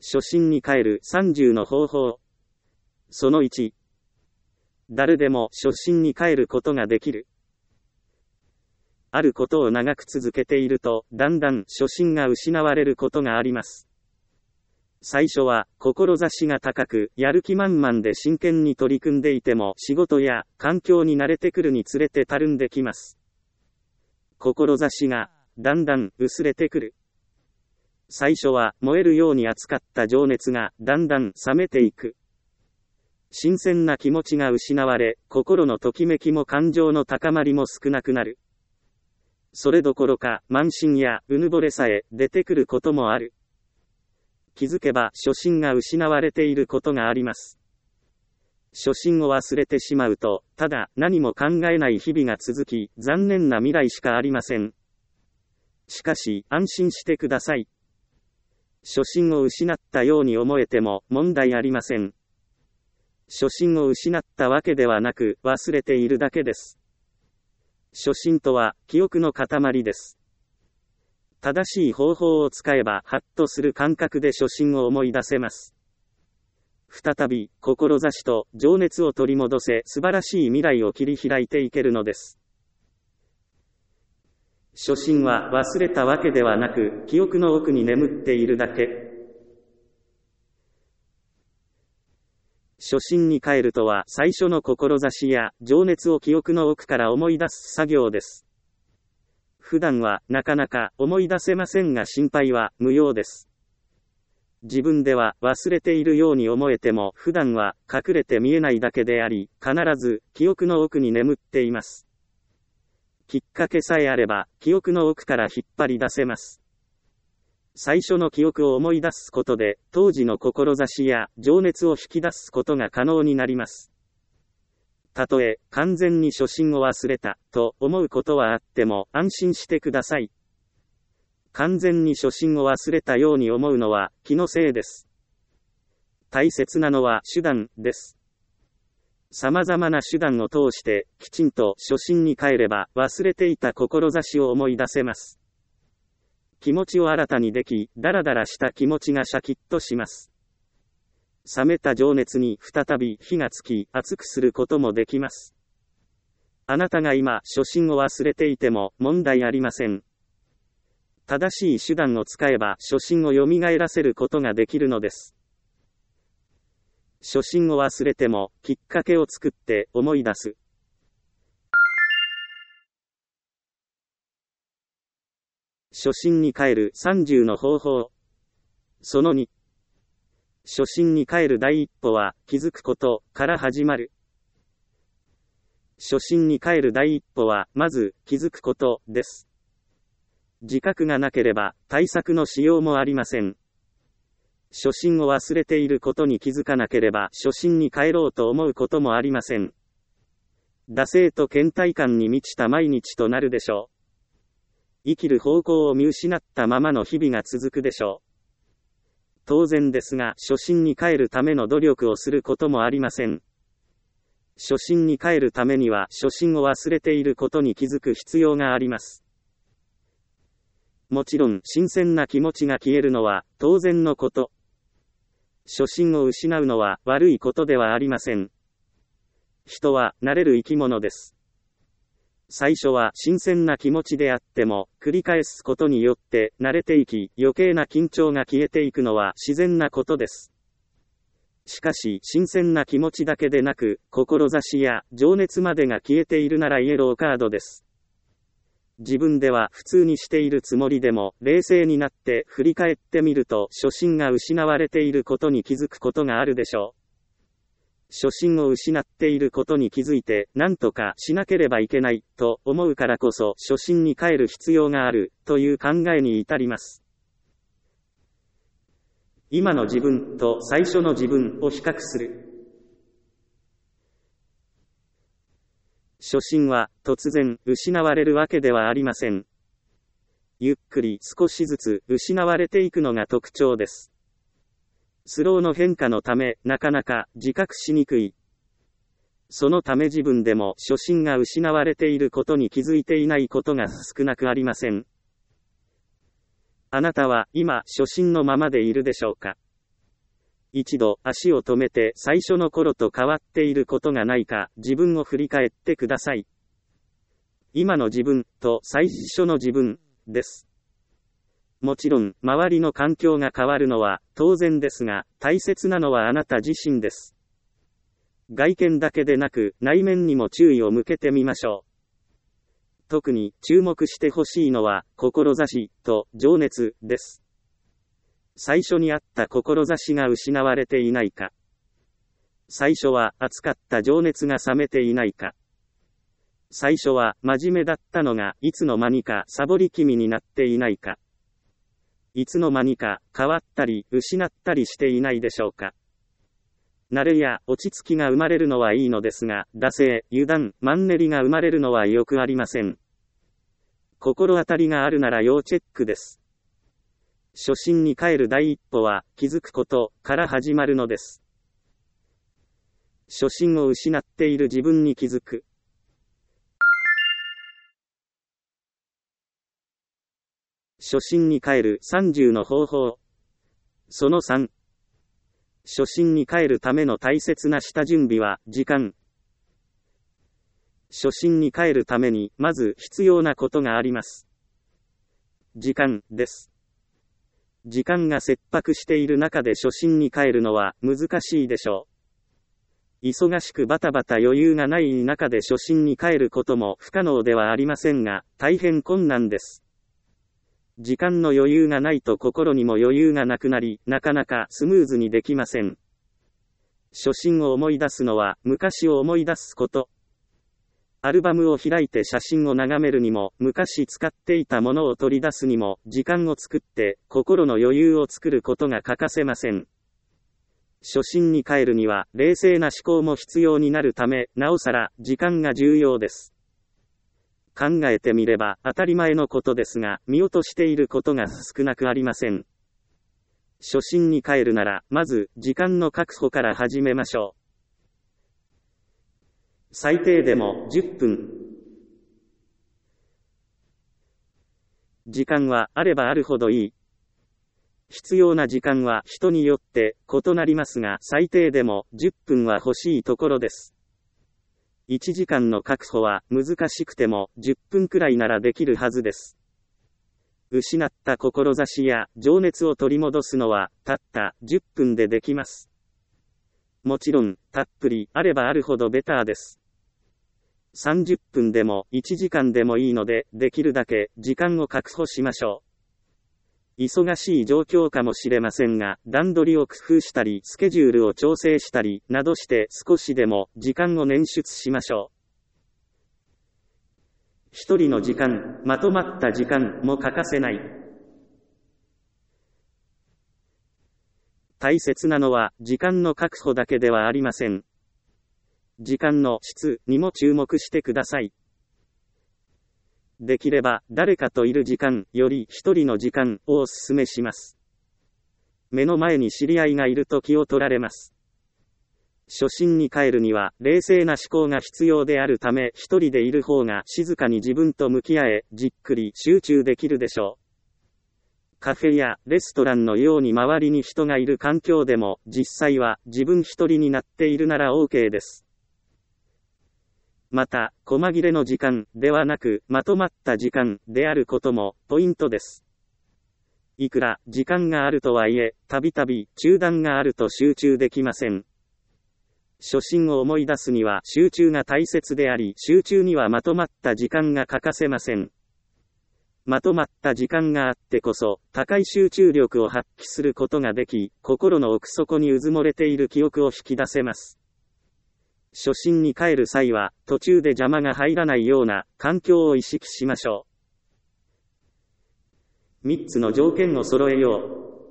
初心に帰る30の方法。その1。誰でも初心に帰ることができる。あることを長く続けていると、だんだん初心が失われることがあります。最初は、志が高く、やる気満々で真剣に取り組んでいても、仕事や環境に慣れてくるにつれてたるんできます。志が、だんだん薄れてくる。最初は、燃えるように熱かった情熱が、だんだん冷めていく。新鮮な気持ちが失われ、心のときめきも感情の高まりも少なくなる。それどころか、慢心やうぬぼれさえ出てくることもある。気づけば初心が失われていることがあります。初心を忘れてしまうと、ただ何も考えない日々が続き、残念な未来しかありません。しかし、安心してください。初心を失ったように思えても問題ありません。初心を失ったわけではなく、忘れているだけです。初心とは、記憶の塊です。正しい方法を使えば、ハッとする感覚で初心を思い出せます。再び、志と情熱を取り戻せ、素晴らしい未来を切り開いていけるのです。初心は忘れたわけではなく、記憶の奥に眠っているだけ。初心に帰るとは、最初の志や情熱を記憶の奥から思い出す作業です。普段はなかなか思い出せませんが心配は無用です。自分では忘れているように思えても普段は隠れて見えないだけであり、必ず記憶の奥に眠っています。きっかけさえあれば記憶の奥から引っ張り出せます。最初の記憶を思い出すことで、当時の志や情熱を引き出すことが可能になります。たとえ、完全に初心を忘れた、と思うことはあっても、安心してください。完全に初心を忘れたように思うのは、気のせいです。大切なのは手段です。様々な手段を通して、きちんと初心に帰れば、忘れていた志を思い出せます。気持ちを新たにでき、だらだらした気持ちがシャキッとします。冷めた情熱に再び火がつき、熱くすることもできます。あなたが今、初心を忘れていても問題ありません。正しい手段を使えば、初心を蘇らせることができるのです。初心を忘れても、きっかけを作って思い出す。初心に帰る30の方法。その2。初心に帰る第一歩は、気づくことから始まる。初心に帰る第一歩は、まず、気づくことです。自覚がなければ、対策のしようもありません。初心を忘れていることに気づかなければ、初心に帰ろうと思うこともありません。惰性と倦怠感に満ちた毎日となるでしょう。生きる方向を見失ったままの日々が続くでしょう。当然ですが、初心に帰るための努力をすることもありません。初心に帰るためには、初心を忘れていることに気づく必要があります。もちろん、新鮮な気持ちが消えるのは、当然のこと。初心を失うのは、悪いことではありません。人は、慣れる生き物です。最初は新鮮な気持ちであっても、繰り返すことによって慣れていき、余計な緊張が消えていくのは自然なことです。しかし、新鮮な気持ちだけでなく、志や情熱までが消えているならイエローカードです。自分では普通にしているつもりでも、冷静になって振り返ってみると、初心が失われていることに気づくことがあるでしょう。初心を失っていることに気づいて、何とかしなければいけない、と思うからこそ、初心に帰る必要がある、という考えに至ります。今の自分と最初の自分を比較する。初心は、突然、失われるわけではありません。ゆっくり少しずつ失われていくのが特徴です。スローの変化のため、なかなか自覚しにくい。そのため自分でも初心が失われていることに気づいていないことが少なくありません。あなたは今初心のままでいるでしょうか？ 一度足を止めて最初の頃と変わっていることがないか自分を振り返ってください。今の自分と最初の自分です。もちろん周りの環境が変わるのは当然ですが、大切なのはあなた自身です。外見だけでなく内面にも注意を向けてみましょう。特に注目してほしいのは志と情熱です。最初にあった志が失われていないか。最初は熱かった情熱が冷めていないか。最初は真面目だったのがいつの間にかサボり気味になっていないか。いつの間にか変わったり失ったりしていないでしょうか。慣れや落ち着きが生まれるのはいいのですが、惰性、油断、マンネリが生まれるのはよくありません。心当たりがあるなら要チェックです。初心に帰る第一歩は気づくことから始まるのです。初心を失っている自分に気づく。初心に帰る30の方法。その3。初心に帰るための大切な下準備は時間。初心に帰るためにまず必要なことがあります。時間です。時間が切迫している中で初心に帰るのは難しいでしょう。忙しくバタバタ余裕がない中で初心に帰ることも不可能ではありませんが、大変困難です。時間の余裕がないと心にも余裕がなくなり、なかなかスムーズにできません。初心を思い出すのは昔を思い出すこと。アルバムを開いて写真を眺めるにも、昔使っていたものを取り出すにも、時間を作って心の余裕を作ることが欠かせません。初心に帰るには冷静な思考も必要になるため、なおさら時間が重要です。考えてみれば当たり前のことですが、見落としていることが少なくありません。初心に帰るなら、まず時間の確保から始めましょう。最低でも10分。時間はあればあるほどいい。必要な時間は人によって異なりますが、最低でも10分は欲しいところです。1時間の確保は難しくても10分くらいならできるはずです。失った志や情熱を取り戻すのはたった10分でできます。もちろん、たっぷりあればあるほどベターです。30分でも1時間でもいいので、できるだけ時間を確保しましょう。忙しい状況かもしれませんが、段取りを工夫したり、スケジュールを調整したり、などして少しでも時間を捻出しましょう。一人の時間、まとまった時間も欠かせない。大切なのは時間の確保だけではありません。時間の質にも注目してください。できれば誰かといる時間より一人の時間をお勧めします。目の前に知り合いがいると気を取られます。初心に帰るには冷静な思考が必要であるため、一人でいる方が静かに自分と向き合え、じっくり集中できるでしょう。カフェやレストランのように周りに人がいる環境でも、実際は自分一人になっているなら OK です。また、細切れの時間ではなく、まとまった時間であることもポイントです。いくら時間があるとはいえ、たびたび中断があると集中できません。初心を思い出すには集中が大切であり、集中にはまとまった時間が欠かせません。まとまった時間があってこそ、高い集中力を発揮することができ、心の奥底にうずもれている記憶を引き出せます。初心に帰る際は、途中で邪魔が入らないような環境を意識しましょう。3つの条件を揃えよ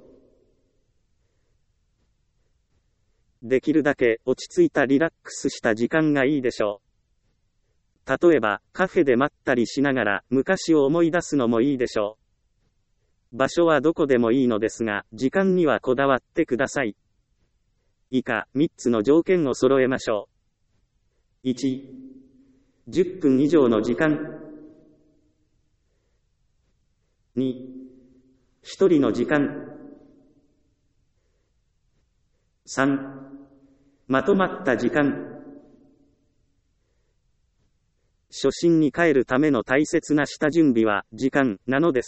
う。できるだけ落ち着いたリラックスした時間がいいでしょう。例えば、カフェで待ったりしながら昔を思い出すのもいいでしょう。場所はどこでもいいのですが、時間にはこだわってください。以下、3つの条件を揃えましょう。1、10分以上の時間。2、1人の時間。 3. まとまった時間。初心に帰るための大切な下準備は時間なのです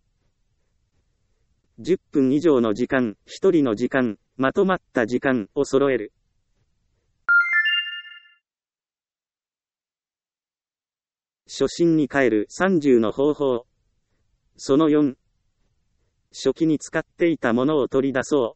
。10分以上の時間、1人の時間、まとまった時間を揃える。初心に帰る30の方法。その4。初期に使っていたものを取り出そう。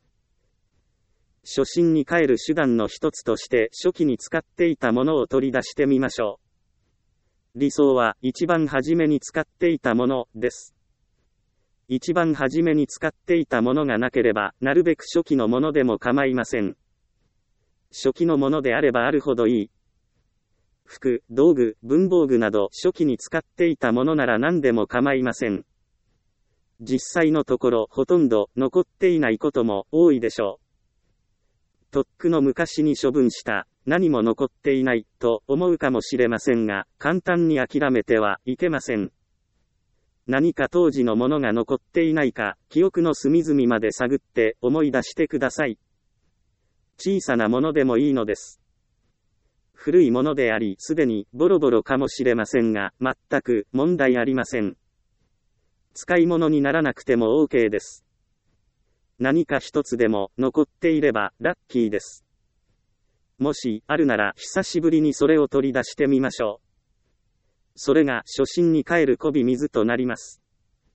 初心に帰る手段の一つとして初期に使っていたものを取り出してみましょう。理想は一番初めに使っていたものです。一番初めに使っていたものがなければ、なるべく初期のものでも構いません。初期のものであればあるほどいい。服、道具、文房具など初期に使っていたものなら何でも構いません。実際のところほとんど残っていないことも多いでしょう。とっくの昔に処分した、何も残っていないと思うかもしれませんが、簡単に諦めてはいけません。何か当時のものが残っていないか、記憶の隅々まで探って思い出してください。小さなものでもいいのです。古いものであり、すでにボロボロかもしれませんが、全く問題ありません。使い物にならなくても OK です。何か一つでも残っていればラッキーです。もしあるなら久しぶりにそれを取り出してみましょう。それが初心に帰るこび水となります。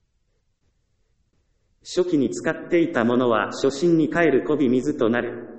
初期に使っていたものは初心に帰るこび水となる。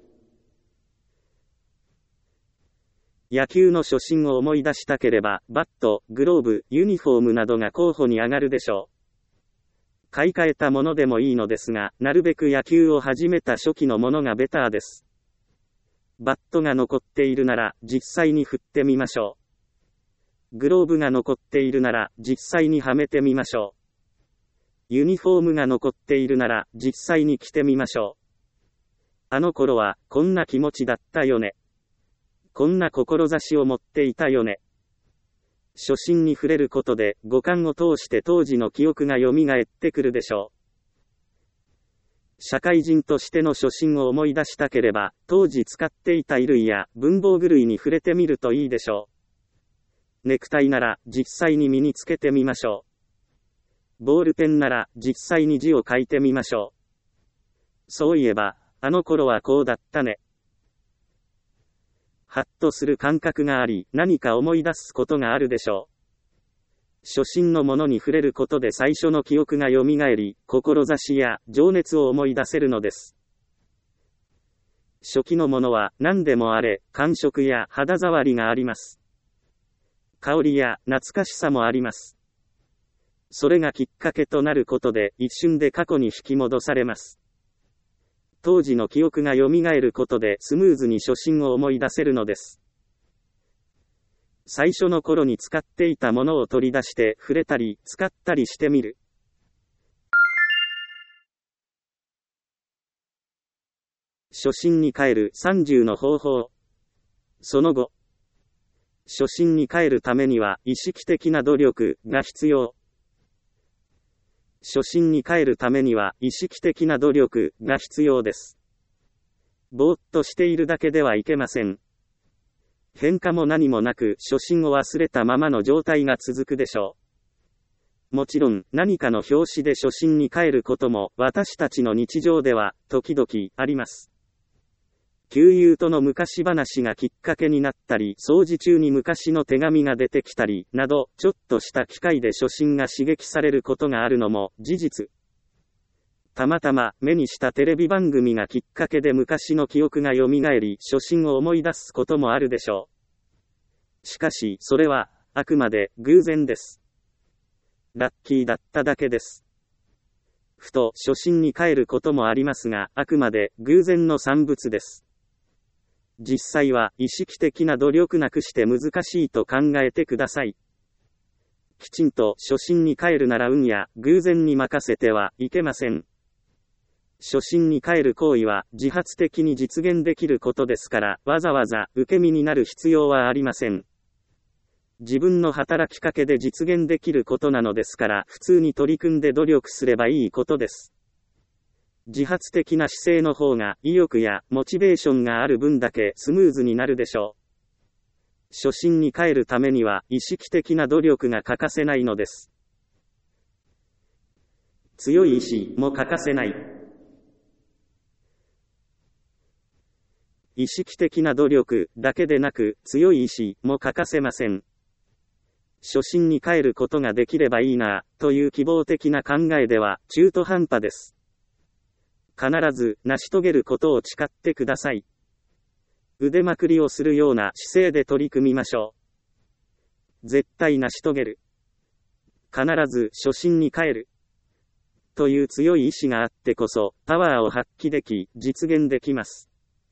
野球の初心を思い出したければ、バット、グローブ、ユニフォームなどが候補に上がるでしょう。買い替えたものでもいいのですが、なるべく野球を始めた初期のものがベターです。バットが残っているなら、実際に振ってみましょう。グローブが残っているなら、実際にはめてみましょう。ユニフォームが残っているなら、実際に着てみましょう。あの頃は、こんな気持ちだったよね。こんな志を持っていたよね。初心に触れることで、五感を通して当時の記憶が蘇ってくるでしょう。社会人としての初心を思い出したければ、当時使っていた衣類や文房具類に触れてみるといいでしょう。ネクタイなら実際に身につけてみましょう。ボールペンなら実際に字を書いてみましょう。そういえば、あの頃はこうだったね。ハッとする感覚があり、何か思い出すことがあるでしょう。初心のものに触れることで最初の記憶が蘇り、志や情熱を思い出せるのです。初期のものは何でもあれ、感触や肌触りがあります。香りや懐かしさもあります。それがきっかけとなることで一瞬で過去に引き戻されます。当時の記憶が蘇ることでスムーズに初心を思い出せるのです。最初の頃に使っていたものを取り出して触れたり使ったりしてみる。初心に帰る30の方法。その後、初心に帰るためには意識的な努力が必要。初心に帰るためには意識的な努力が必要です。ぼーっとしているだけではいけません。変化も何もなく初心を忘れたままの状態が続くでしょう。もちろん何かの拍子で初心に帰ることも私たちの日常では時々あります。旧友との昔話がきっかけになったり、掃除中に昔の手紙が出てきたり、など、ちょっとした機会で初心が刺激されることがあるのも事実。たまたま目にしたテレビ番組がきっかけで昔の記憶が蘇り、初心を思い出すこともあるでしょう。しかし、それは、あくまで偶然です。ラッキーだっただけです。ふと初心に帰ることもありますが、あくまで偶然の産物です。実際は意識的な努力なくして難しいと考えてください。きちんと初心に帰るなら運や偶然に任せてはいけません。初心に帰る行為は自発的に実現できることですから、わざわざ受け身になる必要はありません。自分の働きかけで実現できることなのですから、普通に取り組んで努力すればいいことです。 自発的な姿勢の方が意欲やモチベーションがある分だけスムーズになるでしょう。初心に帰るためには意識的な努力が欠かせないのです。強い意志も欠かせない。意識的な努力だけでなく強い意志も欠かせません。初心に帰ることができればいいなという希望的な考えでは中途半端です。必ず成し遂げることを誓ってください。腕まくりをするような姿勢で取り組みましょう。絶対成し遂げる。必ず初心に帰る。という強い意志があってこそパワーを発揮でき実現できます。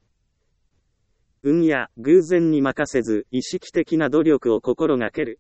運や偶然に任せず意識的な努力を心がける。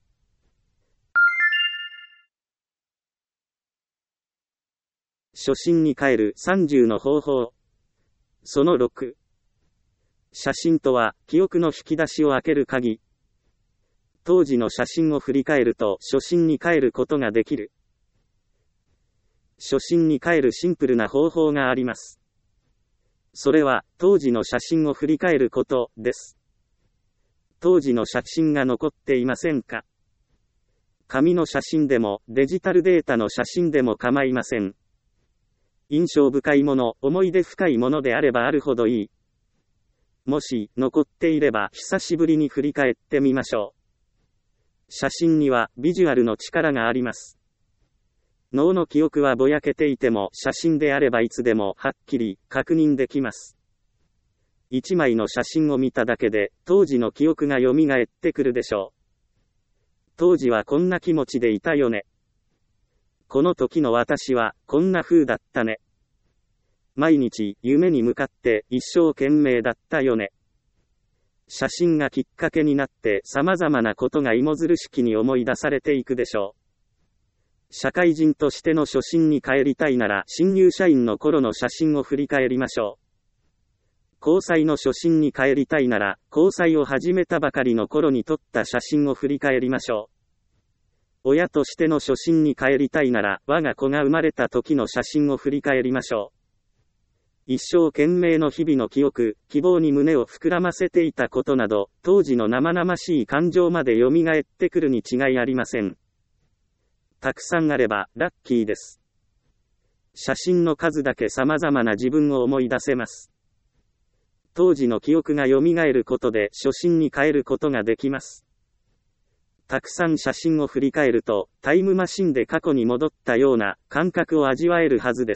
初心に帰る30の方法。その6。写真とは記憶の引き出しを開ける鍵。当時の写真を振り返ると初心に帰ることができる。初心に帰るシンプルな方法があります。それは当時の写真を振り返ることです。当時の写真が残っていませんか？紙の写真でもデジタルデータの写真でも構いません。印象深いもの、思い出深いものであればあるほどいい。もし残っていれば久しぶりに振り返ってみましょう。写真にはビジュアルの力があります。脳の記憶はぼやけていても写真であればいつでもはっきり確認できます。一枚の写真を見ただけで当時の記憶が蘇ってくるでしょう。当時はこんな気持ちでいたよね。この時の私はこんな風だったね。毎日夢に向かって一生懸命だったよね。写真がきっかけになって様々なことが芋づる式に思い出されていくでしょう。社会人としての初心に帰りたいなら新入社員の頃の写真を振り返りましょう。交際の初心に帰りたいなら交際を始めたばかりの頃に撮った写真を振り返りましょう。親としての初心に帰りたいなら我が子が生まれた時の写真を振り返りましょう。一生懸命の日々の記憶、希望に胸を膨らませていたことなど、当時の生々しい感情まで蘇ってくるに違いありません。たくさんあれば、ラッキーです。写真の数だけ様々な自分を思い出せます。当時の記憶が蘇ることで初心に帰ることができます。たくさん写真を振り返ると、タイムマシンで過去に戻ったような感覚を味わえるはずです。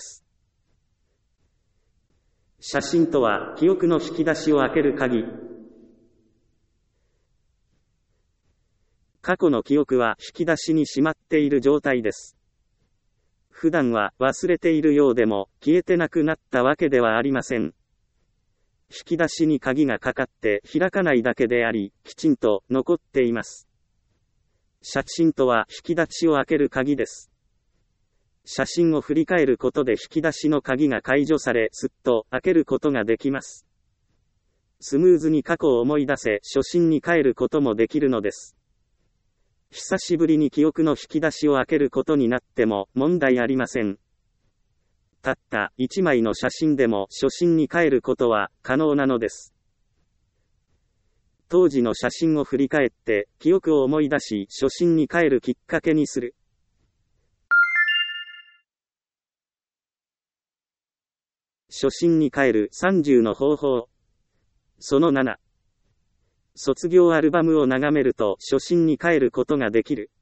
写真とは記憶の引き出しを開ける鍵。過去の記憶は引き出しにしまっている状態です。普段は忘れているようでも消えてなくなったわけではありません。引き出しに鍵がかかって開かないだけであり、きちんと残っています。写真とは引き出しを開ける鍵です。写真を振り返ることで引き出しの鍵が解除され、すっと開けることができます。スムーズに過去を思い出せ、初心に帰ることもできるのです。久しぶりに記憶の引き出しを開けることになっても問題ありません。たった一枚の写真でも初心に帰ることは可能なのです。当時の写真を振り返って記憶を思い出し、初心に帰るきっかけにする。初心に帰る30の方法。その7。卒業アルバムを眺めると初心に帰ることができる。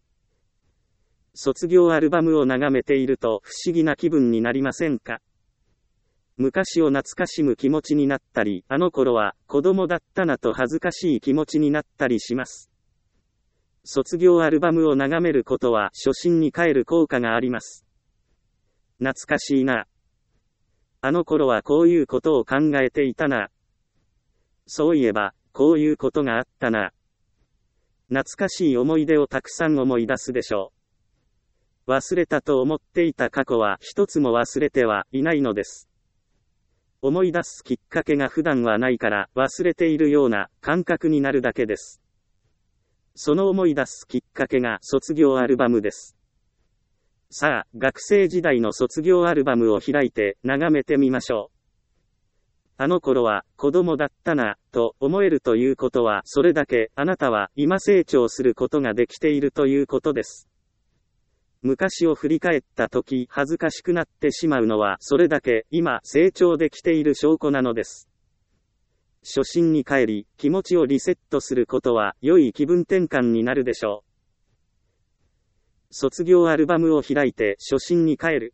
卒業アルバムを眺めていると不思議な気分になりませんか？昔を懐かしむ気持ちになったり、あの頃は子供だったなと恥ずかしい気持ちになったりします。卒業アルバムを眺めることは初心に帰る効果があります。懐かしいな。あの頃はこういうことを考えていたな。そういえば、こういうことがあったな。懐かしい思い出をたくさん思い出すでしょう。忘れたと思っていた過去は一つも忘れてはいないのです。思い出すきっかけが普段はないから忘れているような感覚になるだけです。その思い出すきっかけが卒業アルバムです。 さあ、学生時代の卒業アルバムを開いて眺めてみましょう。あの頃は子供だったな、と思えるということは、それだけあなたは今成長することができているということです。昔を振り返った時、恥ずかしくなってしまうのは、それだけ今成長できている証拠なのです。初心に帰り、気持ちをリセットすることは、良い気分転換になるでしょう。卒業アルバムを開いて初心に帰る。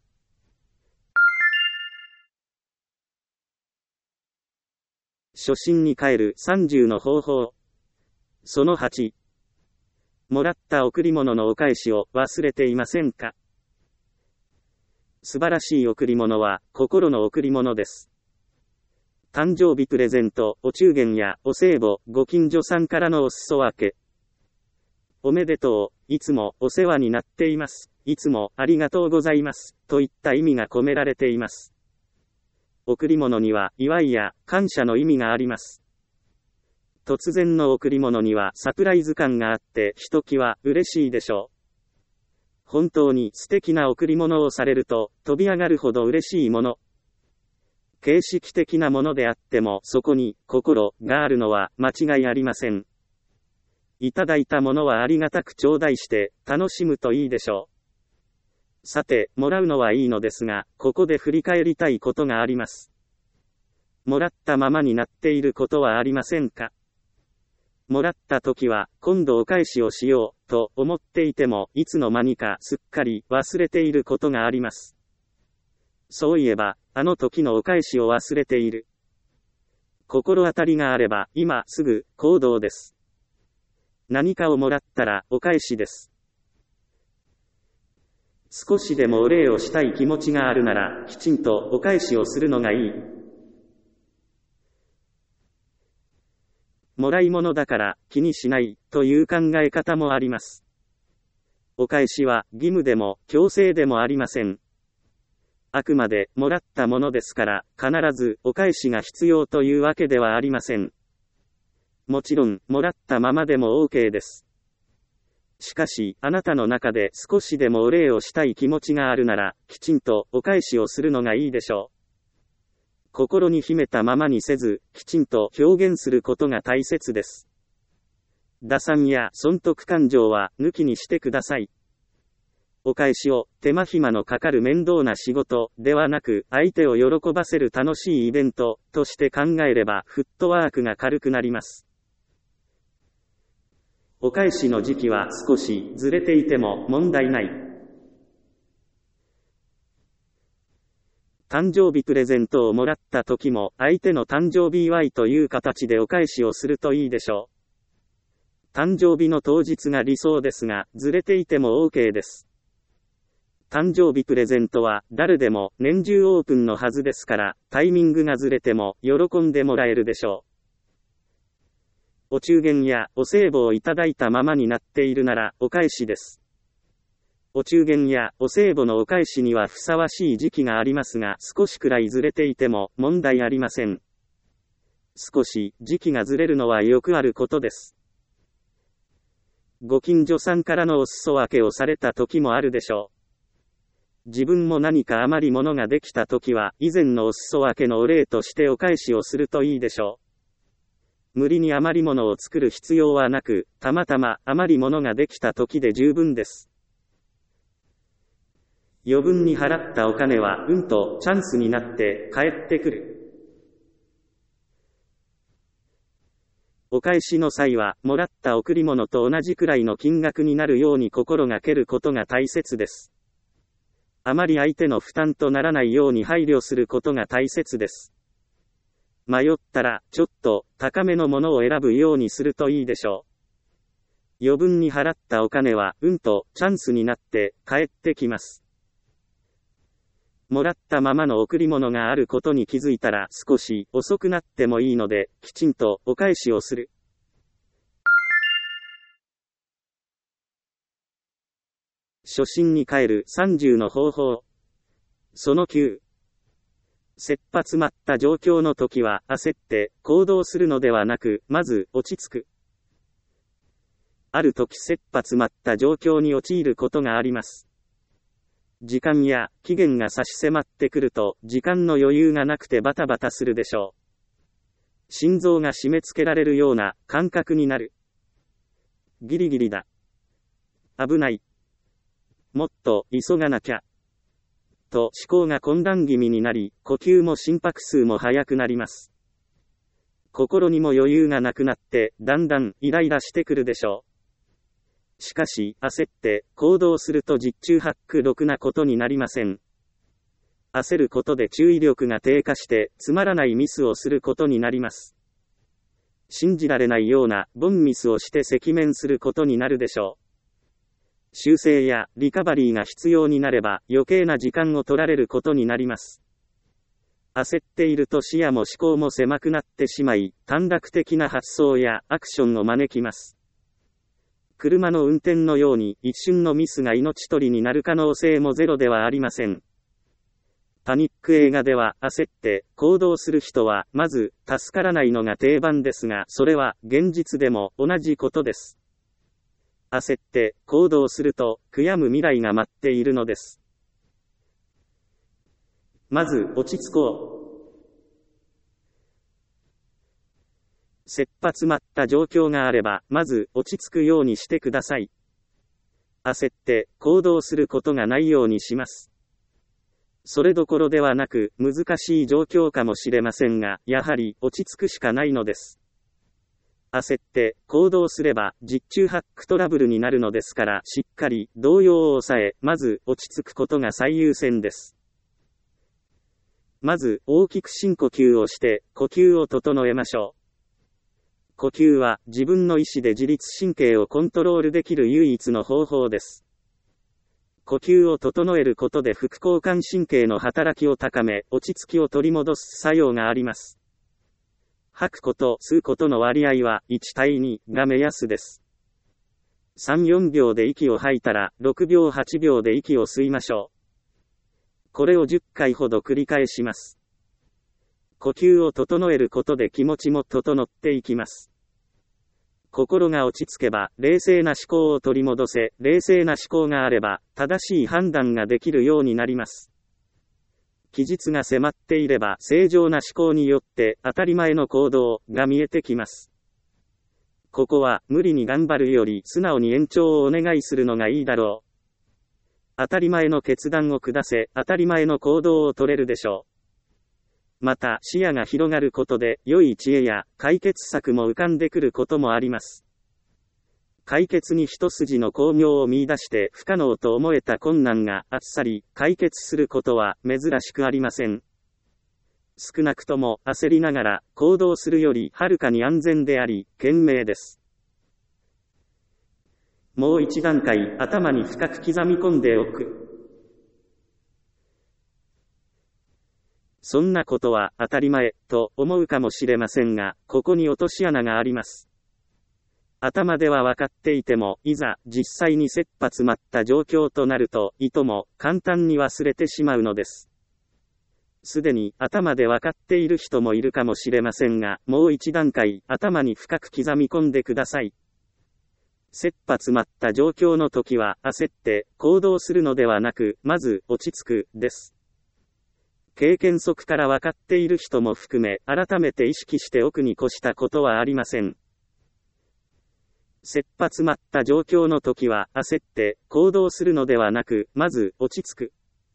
初心に帰る30の方法。その8。もらった贈り物のお返しを忘れていませんか？素晴らしい贈り物は心の贈り物です。誕生日プレゼント、お中元やお歳暮、ご近所さんからのお裾分け。おめでとう、いつもお世話になっています。いつもありがとうございます。といった意味が込められています。贈り物には祝いや感謝の意味があります。突然の贈り物にはサプライズ感があって、ひときわ嬉しいでしょう。本当に素敵な贈り物をされると、飛び上がるほど嬉しいもの。形式的なものであっても、そこに心があるのは間違いありません。いただいたものはありがたく頂戴して楽しむといいでしょう。さて、もらうのはいいのですが、ここで振り返りたいことがあります。もらったままになっていることはありませんか？もらった時は、今度お返しをしよう、と思っていても、いつの間にかすっかり忘れていることがあります。そういえば、あの時のお返しを忘れている。心当たりがあれば、今すぐ行動です。何かをもらったらお返しです。少しでもお礼をしたい気持ちがあるなら、きちんとお返しをするのがいい。もらい物だから気にしないという考え方もあります。お返しは義務でも強制でもありません。あくまでもらったものですから、必ずお返しが必要というわけではありません。もちろん、もらったままでも OK です。しかし、あなたの中で少しでもお礼をしたい気持ちがあるなら、きちんとお返しをするのがいいでしょう。心に秘めたままにせず、きちんと表現することが大切です。打算や損得感情は抜きにしてください。お返しを手間暇のかかる面倒な仕事ではなく、相手を喜ばせる楽しいイベントとして考えればフットワークが軽くなります。お返しの時期は少しずれていても問題ない。誕生日プレゼントをもらった時も、相手の誕生日祝いという形でお返しをするといいでしょう。誕生日の当日が理想ですが、ずれていても OK です。誕生日プレゼントは誰でも年中オープンのはずですから、タイミングがずれても喜んでもらえるでしょう。お中元やお歳暮をいただいたままになっているならお返しです。お中元やお歳暮のお返しにはふさわしい時期がありますが、少しくらいずれていても問題ありません。少し時期がずれるのはよくあることです。ご近所さんからのお裾分けをされた時もあるでしょう。自分も何か余り物ができた時は、以前のお裾分けのお礼としてお返しをするといいでしょう。無理に余り物を作る必要はなく、たまたま余り物ができた時で十分です。余分に払ったお金はチャンスになって帰ってくる。お返しの際は、もらった贈り物と同じくらいの金額になるように心がけることが大切です。あまり相手の負担とならないように配慮することが大切です。迷ったら、ちょっと高めのものを選ぶようにするといいでしょう。余分に払ったお金は、チャンスになって帰ってきます。もらったままの贈り物があることに気づいたら少し遅くなってもいいので、きちんとお返しをする。初心に帰る30の方法。その9。切羽詰まった状況の時は焦って行動するのではなく、まず落ち着く。ある時切羽詰まった状況に陥ることがあります。 時間や期限が差し迫ってくると、時間の余裕がなくてバタバタするでしょう。心臓が締め付けられるような感覚になる。ギリギリだ。危ない。もっと急がなきゃ。と思考が混乱気味になり、呼吸も心拍数も速くなります。心にも余裕がなくなって、だんだんイライラしてくるでしょう。しかし、焦って行動すると十中八九ろくなことになりません。焦ることで注意力が低下して、つまらないミスをすることになります。信じられないような凡ミスをして赤面することになるでしょう。修正やリカバリーが必要になれば余計な時間を取られることになります。焦っていると視野も思考も狭くなってしまい、短絡的な発想やアクションを招きます。車の運転のように一瞬のミスが命取りになる可能性もゼロではありません。パニック映画では焦って行動する人はまず助からないのが定番ですが、それは現実でも同じことです。焦って行動すると悔やむ未来が待っているのです。まず落ち着こう。切羽詰まった状況があれば、まず落ち着くようにしてください。焦って行動することがないようにします。それどころではなく難しい状況かもしれませんが、やはり落ち着くしかないのです。焦って行動すれば十中八九トラブルになるのですから、しっかり動揺を抑え、まず落ち着くことが最優先です。まず大きく深呼吸をして呼吸を整えましょう。呼吸は自分の意思で自律神経をコントロールできる唯一の方法です。呼吸を整えることで副交感神経の働きを高め、落ち着きを取り戻す作用があります。吐くこと、吸うことの割合は1対2が目安です。3、4秒で息を吐いたら、6秒、8秒で息を吸いましょう。これを10回ほど繰り返します。呼吸を整えることで気持ちも整っていきます。心が落ち着けば、冷静な思考を取り戻せ、冷静な思考があれば、正しい判断ができるようになります。期日が迫っていれば、正常な思考によって当たり前の行動が見えてきます。ここは無理に頑張るより素直に延長をお願いするのがいいだろう。当たり前の決断を下せ、当たり前の行動を取れるでしょう。また視野が広がることで良い知恵や解決策も浮かんでくることもあります。解決に一筋の巧妙を見出して不可能と思えた困難があっさり解決することは珍しくありません。少なくとも焦りながら行動するよりはるかに安全であり、賢明です。もう一段階頭に深く刻み込んでおく。そんなことは当たり前と思うかもしれませんが、ここに落とし穴があります。頭では分かっていても、いざ実際に切羽詰まった状況となると、いとも簡単に忘れてしまうのです。すでに頭で分かっている人もいるかもしれませんが、もう一段階頭に深く刻み込んでください。切羽詰まった状況の時は焦って行動するのではなく、まず落ち着くです。経験則から分かっている人も含め、改めて意識しておくに越したことはありません。切羽詰まった状況の時は焦って行動するのではなく、まず落ち着く。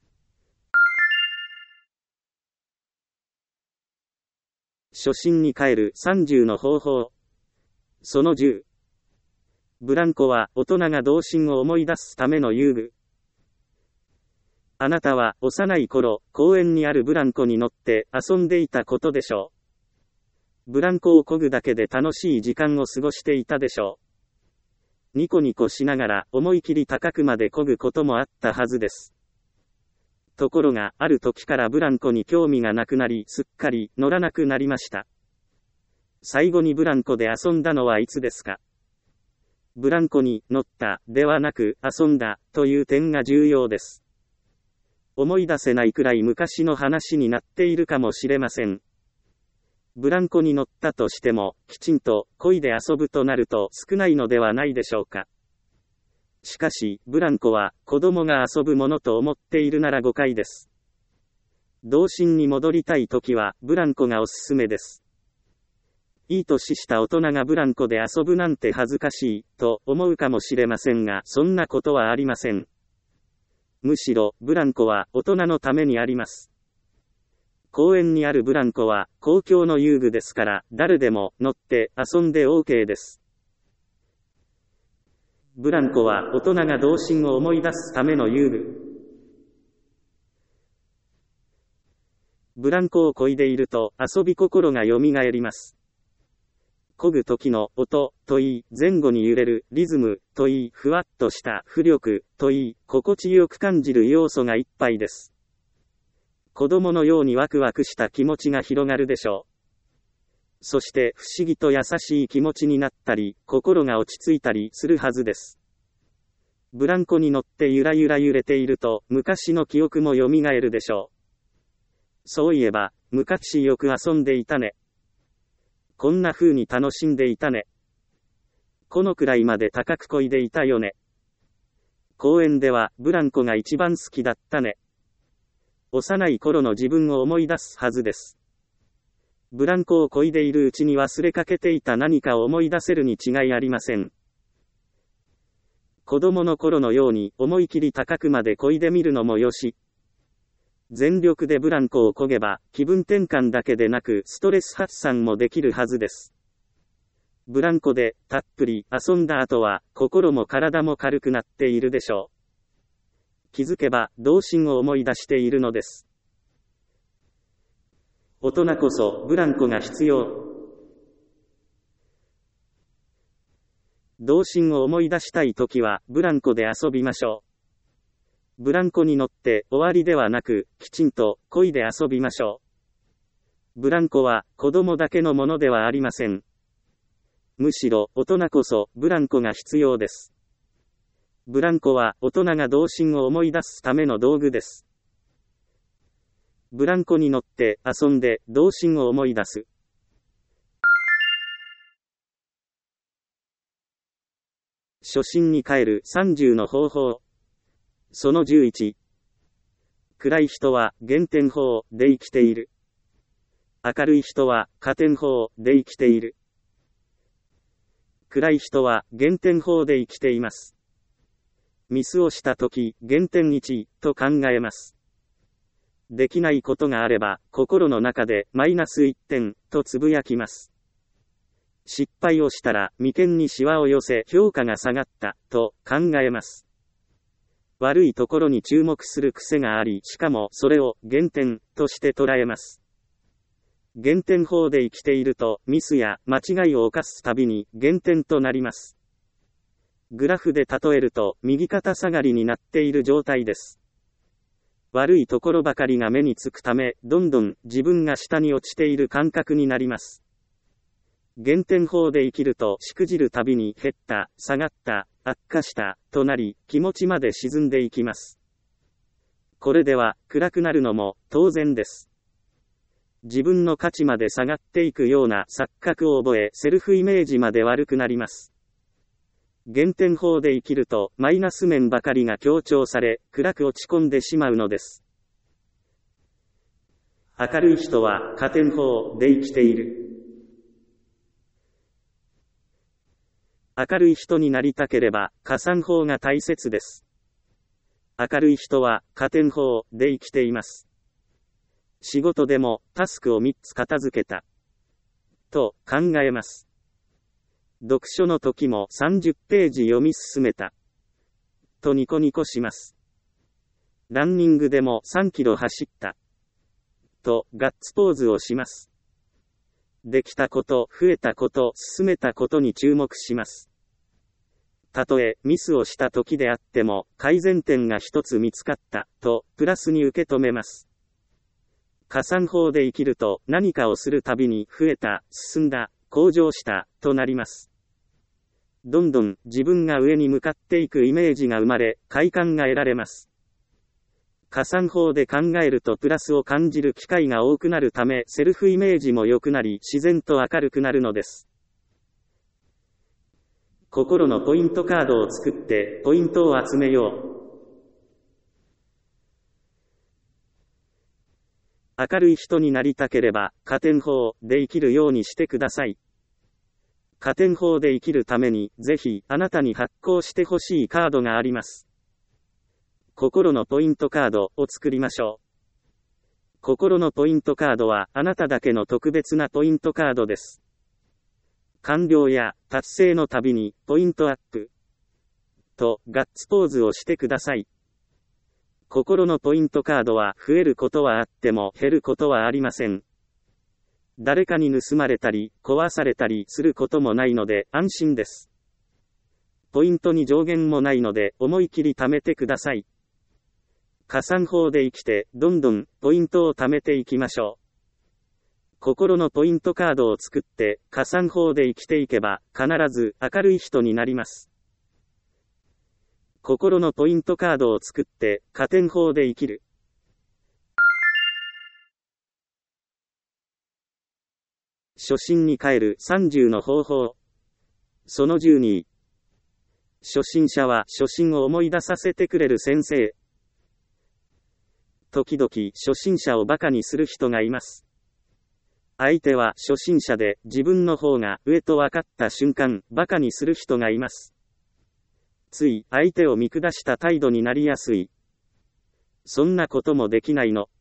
初心に帰る30の方法。その10。ブランコは大人が童心を思い出すための遊具。あなたは幼い頃、公園にあるブランコに乗って遊んでいたことでしょう。ブランコを漕ぐだけで楽しい時間を過ごしていたでしょう。ニコニコしながら思い切り高くまで漕ぐこともあったはずです。ところが、ある時からブランコに興味がなくなり、すっかり乗らなくなりました。最後にブランコで遊んだのはいつですか？ブランコに乗ったではなく遊んだという点が重要です。思い出せないくらい昔の話になっているかもしれません。ブランコに乗ったとしても、きちんと漕いで遊ぶとなると少ないのではないでしょうか。 しかし、ブランコは、子供が遊ぶものと思っているなら誤解です。童心に戻りたいときは、ブランコがおすすめです。いい年した大人がブランコで遊ぶなんて恥ずかしい、と思うかもしれませんが、そんなことはありません。むしろ、ブランコは大人のためにあります。公園にあるブランコは、公共の遊具ですから、誰でも乗って遊んで OK です。ブランコは大人が童心を思い出すための遊具。ブランコを漕いでいると遊び心がよみがえります。漕ぐ時の音といい、前後に揺れるリズムといい、ふわっとした浮力といい、心地よく感じる要素がいっぱいです。子供のようにワクワクした気持ちが広がるでしょう。そして不思議と優しい気持ちになったり、心が落ち着いたりするはずです。ブランコに乗ってゆらゆら揺れていると、昔の記憶もよみがえるでしょう。そういえば、昔よく遊んでいたね。こんな風に楽しんでいたね。このくらいまで高く漕いでいたよね。公園ではブランコが一番好きだったね。幼い頃の自分を思い出すはずです。ブランコを漕いでいるうちに忘れかけていた何かを思い出せるに違いありません。子供の頃のように思い切り高くまで漕いでみるのもよし。全力でブランコを漕げば気分転換だけでなくストレス発散もできるはずです。ブランコでたっぷり遊んだ後は心も体も軽くなっているでしょう。気づけば童心を思い出しているのです。大人こそブランコが必要。童心を思い出したいときはブランコで遊びましょう。ブランコに乗って終わりではなく、きちんと漕いで遊びましょう。ブランコは子供だけのものではありません。むしろ大人こそブランコが必要です。ブランコは大人が童心を思い出すための道具です。ブランコに乗って遊んで童心を思い出す。初心に帰る30の方法。その11。暗い人は減点法で生きている。明るい人は加点法で生きている。暗い人は減点法で生きています。ミスをしたとき、減点1と考えます。できないことがあれば、心の中でマイナス1点とつぶやきます。失敗をしたら、眉間にシワを寄せ、評価が下がったと考えます。悪いところに注目する癖があり、しかもそれを減点として捉えます。減点法で生きていると、ミスや間違いを犯すたびに減点となります。グラフで例えると、右肩下がりになっている状態です。悪いところばかりが目につくため、どんどん自分が下に落ちている感覚になります。減点法で生きると、しくじるたびに減った、下がった、悪化した、となり、気持ちまで沈んでいきます。これでは、暗くなるのも当然です。自分の価値まで下がっていくような錯覚を覚え、セルフイメージまで悪くなります。減点法で生きると、マイナス面ばかりが強調され、暗く落ち込んでしまうのです。明るい人は加点法で生きている。明るい人になりたければ、加算法が大切です。明るい人は加点法で生きています。仕事でもタスクを3つ片付けたと考えます。読書の時も30ページ読み進めたとニコニコします。ランニングでも3キロ走ったとガッツポーズをします。できたこと、増えたこと、進めたことに注目します。たとえミスをした時であっても改善点が一つ見つかったとプラスに受け止めます。加算法で生きると何かをするたびに増えた、進んだ、向上したとなります。どんどん自分が上に向かっていくイメージが生まれ、快感が得られます。加算法で考えるとプラスを感じる機会が多くなるため、セルフイメージも良くなり、自然と明るくなるのです。 心のポイントカードを作ってポイントを集めよう。明るい人になりたければ、加点法で生きるようにしてください。加点法で生きるために、ぜひ、あなたに発行してほしいカードがあります。心のポイントカードを作りましょう。心のポイントカードは、あなただけの特別なポイントカードです。完了や達成のたびに、ポイントアップとガッツポーズをしてください。心のポイントカードは増えることはあっても減ることはありません。誰かに盗まれたり壊されたりすることもないので安心です。ポイントに上限もないので思い切り貯めてください。加算法で生きてどんどんポイントを貯めていきましょう。心のポイントカードを作って加算法で生きていけば必ず明るい人になります。心のポイントカードを作って、加点法で生きる。初心に帰る30の方法。その12。初心者は初心を思い出させてくれる先生。時々初心者を馬鹿にする人がいます。相手は初心者で自分の方が上と分かった瞬間、馬鹿にする人がいます。つい相手を見下した態度になりやすい。そんなこともできないの。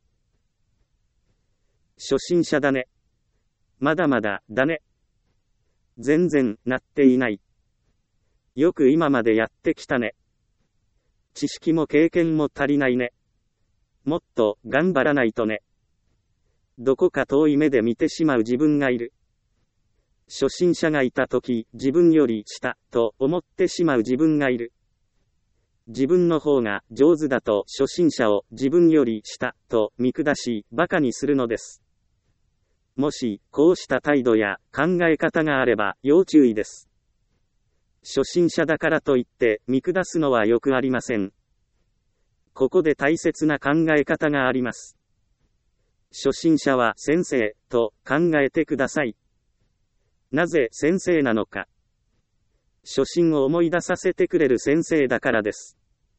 初心者だね。まだまだだね。全然なっていない。よく今までやってきたね。知識も経験も足りないね。もっと頑張らないとね。どこか遠い目で見てしまう自分がいる。初心者がいたとき、自分より下と思ってしまう自分がいる。自分の方が上手だと初心者を自分より下と見下し、馬鹿にするのです。もし、こうした態度や考え方があれば要注意です。初心者だからといって見下すのはよくありません。ここで大切な考え方があります。初心者は先生と考えてください。なぜ先生なのか。初心を思い出させてくれる先生だからです。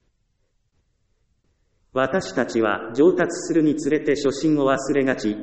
私たちは上達するにつれて初心を忘れがち。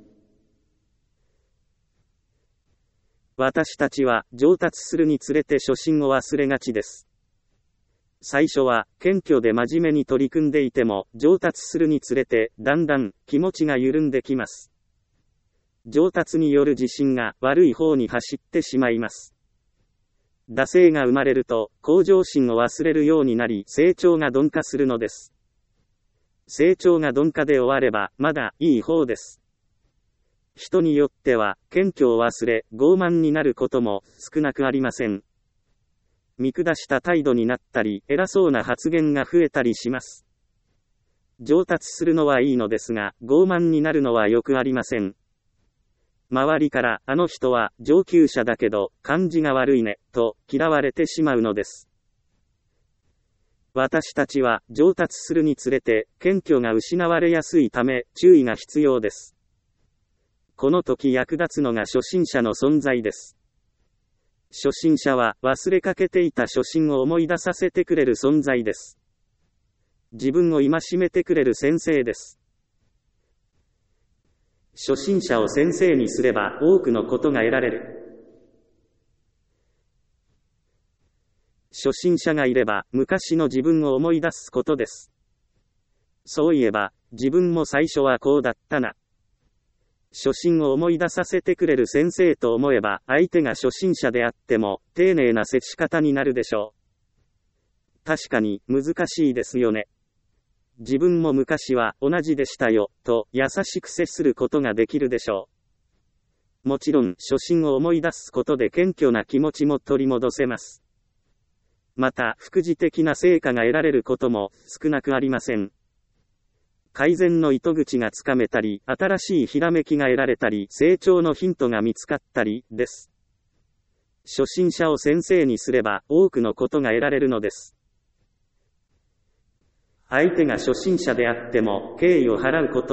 私たちは上達するにつれて初心を忘れがちです。最初は謙虚で真面目に取り組んでいても上達するにつれてだんだん気持ちが緩んできます。上達による自信が悪い方に走ってしまいます。惰性が生まれると向上心を忘れるようになり成長が鈍化するのです。成長が鈍化で終わればまだいい方です。人によっては謙虚を忘れ傲慢になることも少なくありません。見下した態度になったり偉そうな発言が増えたりします。上達するのはいいのですが傲慢になるのはよくありません。周りからあの人は上級者だけど感じが悪いねと嫌われてしまうのです。私たちは上達するにつれて謙虚が失われやすいため注意が必要です。この時役立つのが初心者の存在です。初心者は忘れかけていた初心を思い出させてくれる存在です。自分を戒めてくれる先生です。初心者を先生にすれば多くのことが得られる。初心者がいれば昔の自分を思い出すことです。そういえば自分も最初はこうだったな。初心を思い出させてくれる先生と思えば相手が初心者であっても丁寧な接し方になるでしょう。確かに難しいですよね。自分も昔は同じでしたよと優しく接することができるでしょう。もちろん初心を思い出すことで謙虚な気持ちも取り戻せます。また副次的な成果が得られることも少なくありません。改善の糸口がつかめたり、新しいひらめきが得られたり、成長のヒントが見つかったりです。初心者を先生にすれば多くのことが得られるのです。相手が初心者であっても敬意を払うこと。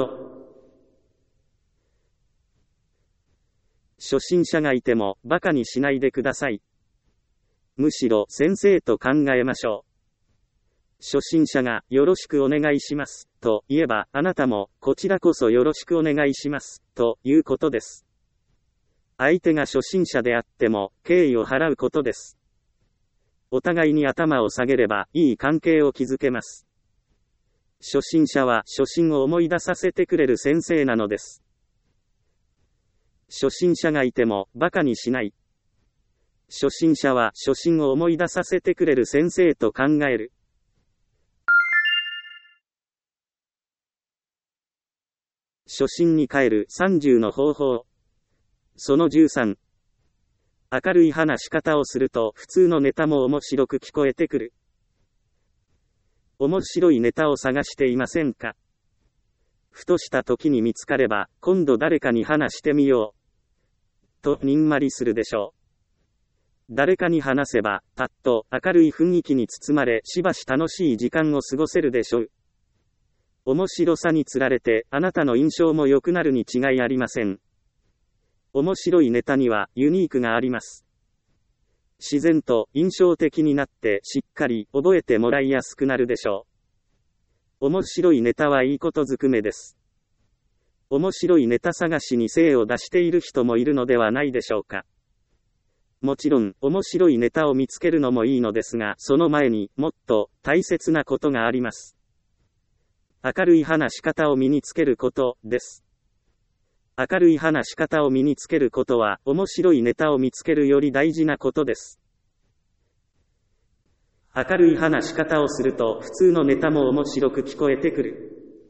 初心者がいても馬鹿にしないでください。 むしろ先生と考えましょう。初心者がよろしくお願いしますと言えば、あなたもこちらこそよろしくお願いしますということです。相手が初心者であっても敬意を払うことです。お互いに頭を下げればいい関係を築けます。初心者は初心を思い出させてくれる先生なのです。初心者がいても馬鹿にしない。初心者は初心を思い出させてくれる先生と考える。初心に帰る30の方法。その13。明るい話し方をすると普通のネタも面白く聞こえてくる。面白いネタを探していませんか？ふとした時に見つかれば、今度誰かに話してみよう。とにんまりするでしょう。誰かに話せば、パッと明るい雰囲気に包まれ、しばし楽しい時間を過ごせるでしょう。面白さにつられて、あなたの印象も良くなるに違いありません。面白いネタにはユニークがあります。自然と印象的になってしっかり覚えてもらいやすくなるでしょう。面白いネタはいいことずくめです。面白いネタ探しに精を出している人もいるのではないでしょうか。もちろん面白いネタを見つけるのもいいのですが、その前にもっと大切なことがあります。明るい話し方を身につけることです。明るい話し方を身につけることは、面白いネタを見つけるより大事なことです。明るい話し方をすると、普通のネタも面白く聞こえてくる。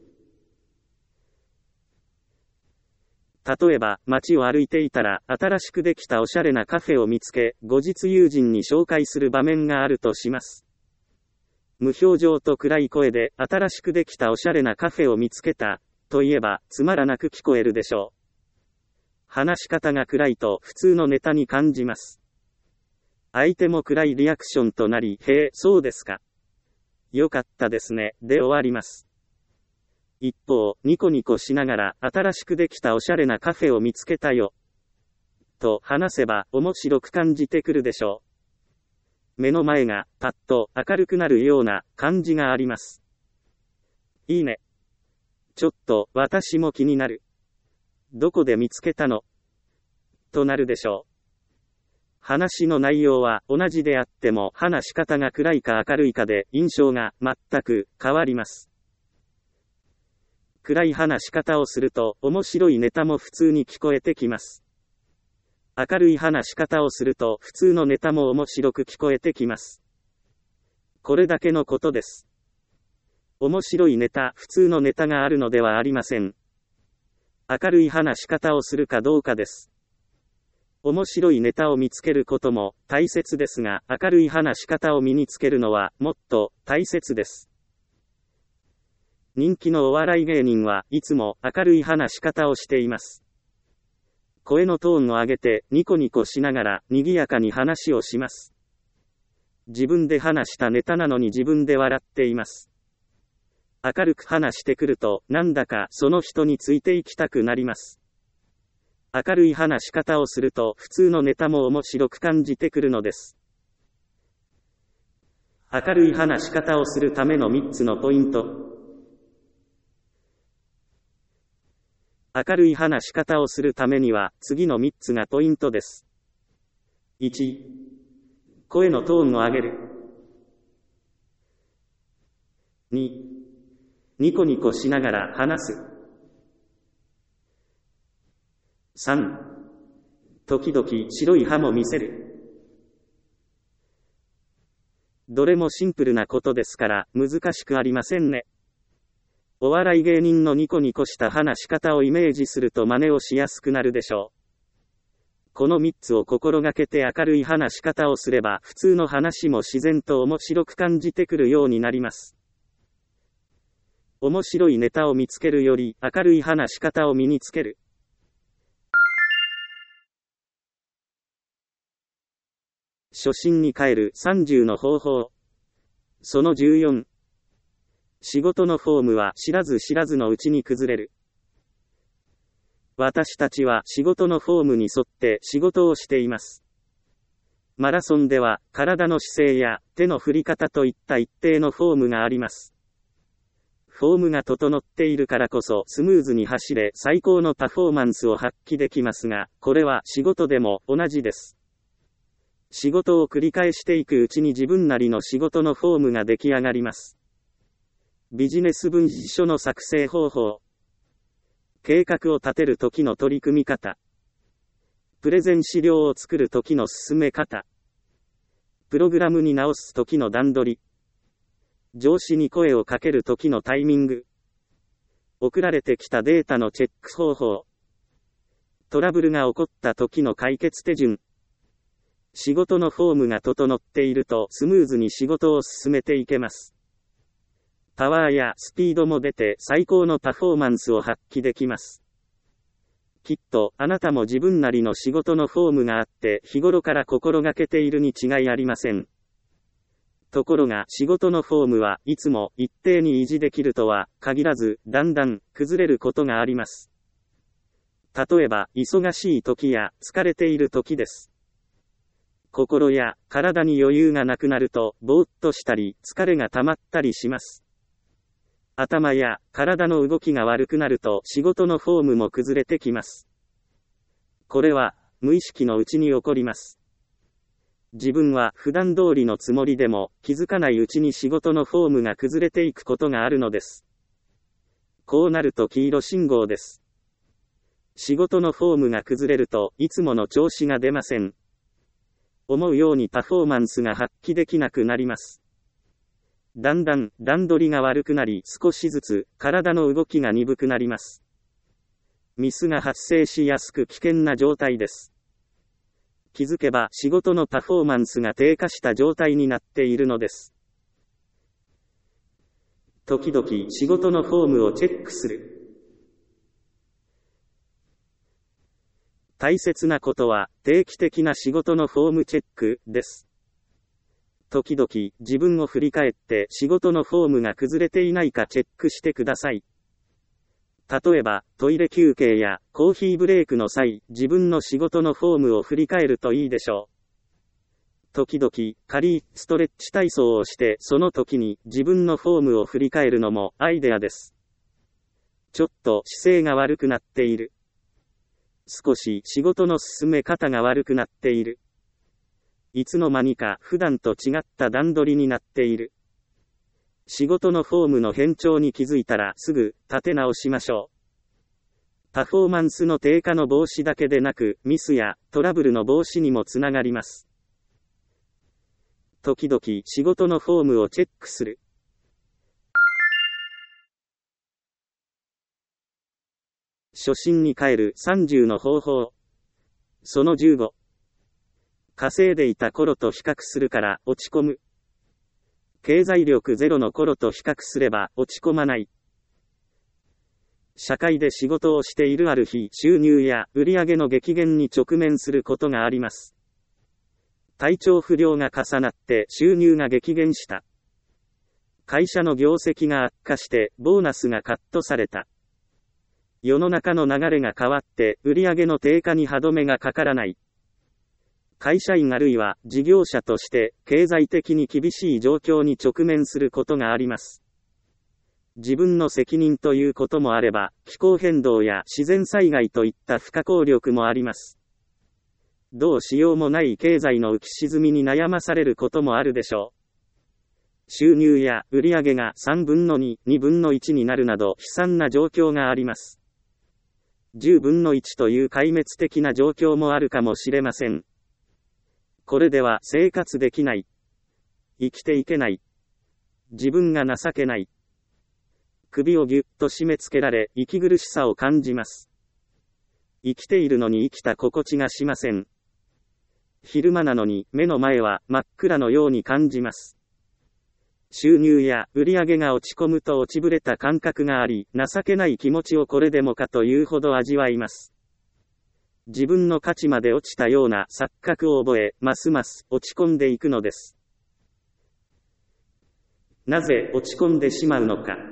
例えば、街を歩いていたら、新しくできたおしゃれなカフェを見つけ、後日友人に紹介する場面があるとします。無表情と暗い声で、新しくできたおしゃれなカフェを見つけた、と言えば、つまらなく聞こえるでしょう。話し方が暗いと普通のネタに感じます。相手も暗いリアクションとなり、へえ、そうですか。よかったですね、で終わります。一方、ニコニコしながら、新しくできたおしゃれなカフェを見つけたよ。と話せば、面白く感じてくるでしょう。目の前が、パッと明るくなるような感じがあります。いいね。ちょっと、私も気になる。どこで見つけたの？となるでしょう。話の内容は同じであっても、話し方が暗いか明るいかで印象が全く変わります。暗い話し方をすると、面白いネタも普通に聞こえてきます。明るい話し方をすると、普通のネタも面白く聞こえてきます。これだけのことです。面白いネタ、普通のネタがあるのではありません。明るい話し方をするかどうかです。面白いネタを見つけることも大切ですが、明るい話し方を身につけるのはもっと大切です。人気のお笑い芸人はいつも明るい話し方をしています。声のトーンを上げてニコニコしながら賑やかに話をします。自分で話したネタなのに自分で笑っています。明るく話してくると、なんだかその人についていきたくなります。明るい話し方をすると、普通のネタも面白く感じてくるのです。明るい話し方をするための3つのポイント。明るい話し方をするためには、次の3つがポイントです。1、声のトーンを上げる。2、ニコニコしながら話す。3、時々白い歯も見せる。どれもシンプルなことですから難しくありませんね。お笑い芸人のニコニコした話し方をイメージすると真似をしやすくなるでしょう。この3つを心がけて明るい話し方をすれば、普通の話も自然と面白く感じてくるようになります。面白いネタを見つけるより明るい話し方を身につける。初心に帰る30の方法。その14。仕事のフォームは知らず知らずのうちに崩れる。私たちは仕事のフォームに沿って仕事をしています。 マラソンでは、体の姿勢や手の振り方といった一定のフォームがあります。フォームが整っているからこそスムーズに走れ最高のパフォーマンスを発揮できますが、これは仕事でも同じです。仕事を繰り返していくうちに自分なりの仕事のフォームが出来上がります。ビジネス文書の作成方法。計画を立てる時の取り組み方。プレゼン資料を作る時の進め方。プログラムに直す時の段取り。上司に声をかける時のタイミング。送られてきたデータのチェック方法。トラブルが起こった時の解決手順。仕事のフォームが整っているとスムーズに仕事を進めていけます。パワーやスピードも出て最高のパフォーマンスを発揮できます。きっとあなたも自分なりの仕事のフォームがあって日頃から心がけているに違いありません。ところが仕事のフォームはいつも一定に維持できるとは限らずだんだん崩れることがあります。例えば忙しい時や疲れている時です。心や体に余裕がなくなるとぼーっとしたり疲れが溜まったりします。頭や体の動きが悪くなると仕事のフォームも崩れてきます。これは無意識のうちに起こります。自分は普段通りのつもりでも気づかないうちに仕事のフォームが崩れていくことがあるのです。こうなると黄色信号です。仕事のフォームが崩れるといつもの調子が出ません。思うようにパフォーマンスが発揮できなくなります。だんだん段取りが悪くなり少しずつ体の動きが鈍くなります。ミスが発生しやすく危険な状態です。気づけば仕事のパフォーマンスが低下した状態になっているのです。時々仕事のフォームをチェックする。大切なことは定期的な仕事のフォームチェックです。時々自分を振り返って仕事のフォームが崩れていないかチェックしてください。例えばトイレ休憩やコーヒーブレイクの際、自分の仕事のフォームを振り返るといいでしょう。時々軽いストレッチ体操をしてその時に自分のフォームを振り返るのもアイデアです。ちょっと姿勢が悪くなっている。少し仕事の進め方が悪くなっている。いつの間にか普段と違った段取りになっている。仕事のフォームの変調に気づいたらすぐ立て直しましょう。パフォーマンスの低下の防止だけでなくミスやトラブルの防止にもつながります。時々仕事のフォームをチェックする。初心に帰る30の方法。その15。稼いでいた頃と比較するから落ち込む。経済力ゼロの頃と比較すれば落ち込まない。社会で仕事をしているある日、収入や売上の激減に直面することがあります。体調不良が重なって収入が激減した。会社の業績が悪化してボーナスがカットされた。世の中の流れが変わって売上の低下に歯止めがかからない。会社員あるいは事業者として経済的に厳しい状況に直面することがあります。自分の責任ということもあれば、気候変動や自然災害といった不可抗力もあります。どうしようもない経済の浮き沈みに悩まされることもあるでしょう。収入や売上が3分の2、2分の1になるなど悲惨な状況があります。10分の1という壊滅的な状況もあるかもしれません。これでは生活できない。生きていけない。自分が情けない。首をぎゅっと締め付けられ、息苦しさを感じます。生きているのに生きた心地がしません。昼間なのに目の前は真っ暗のように感じます。収入や売上が落ち込むと落ちぶれた感覚があり、情けない気持ちをこれでもかというほど味わいます。自分の価値まで落ちたような錯覚を覚え、ますます落ち込んでいくのです。なぜ落ち込んでしまうのか。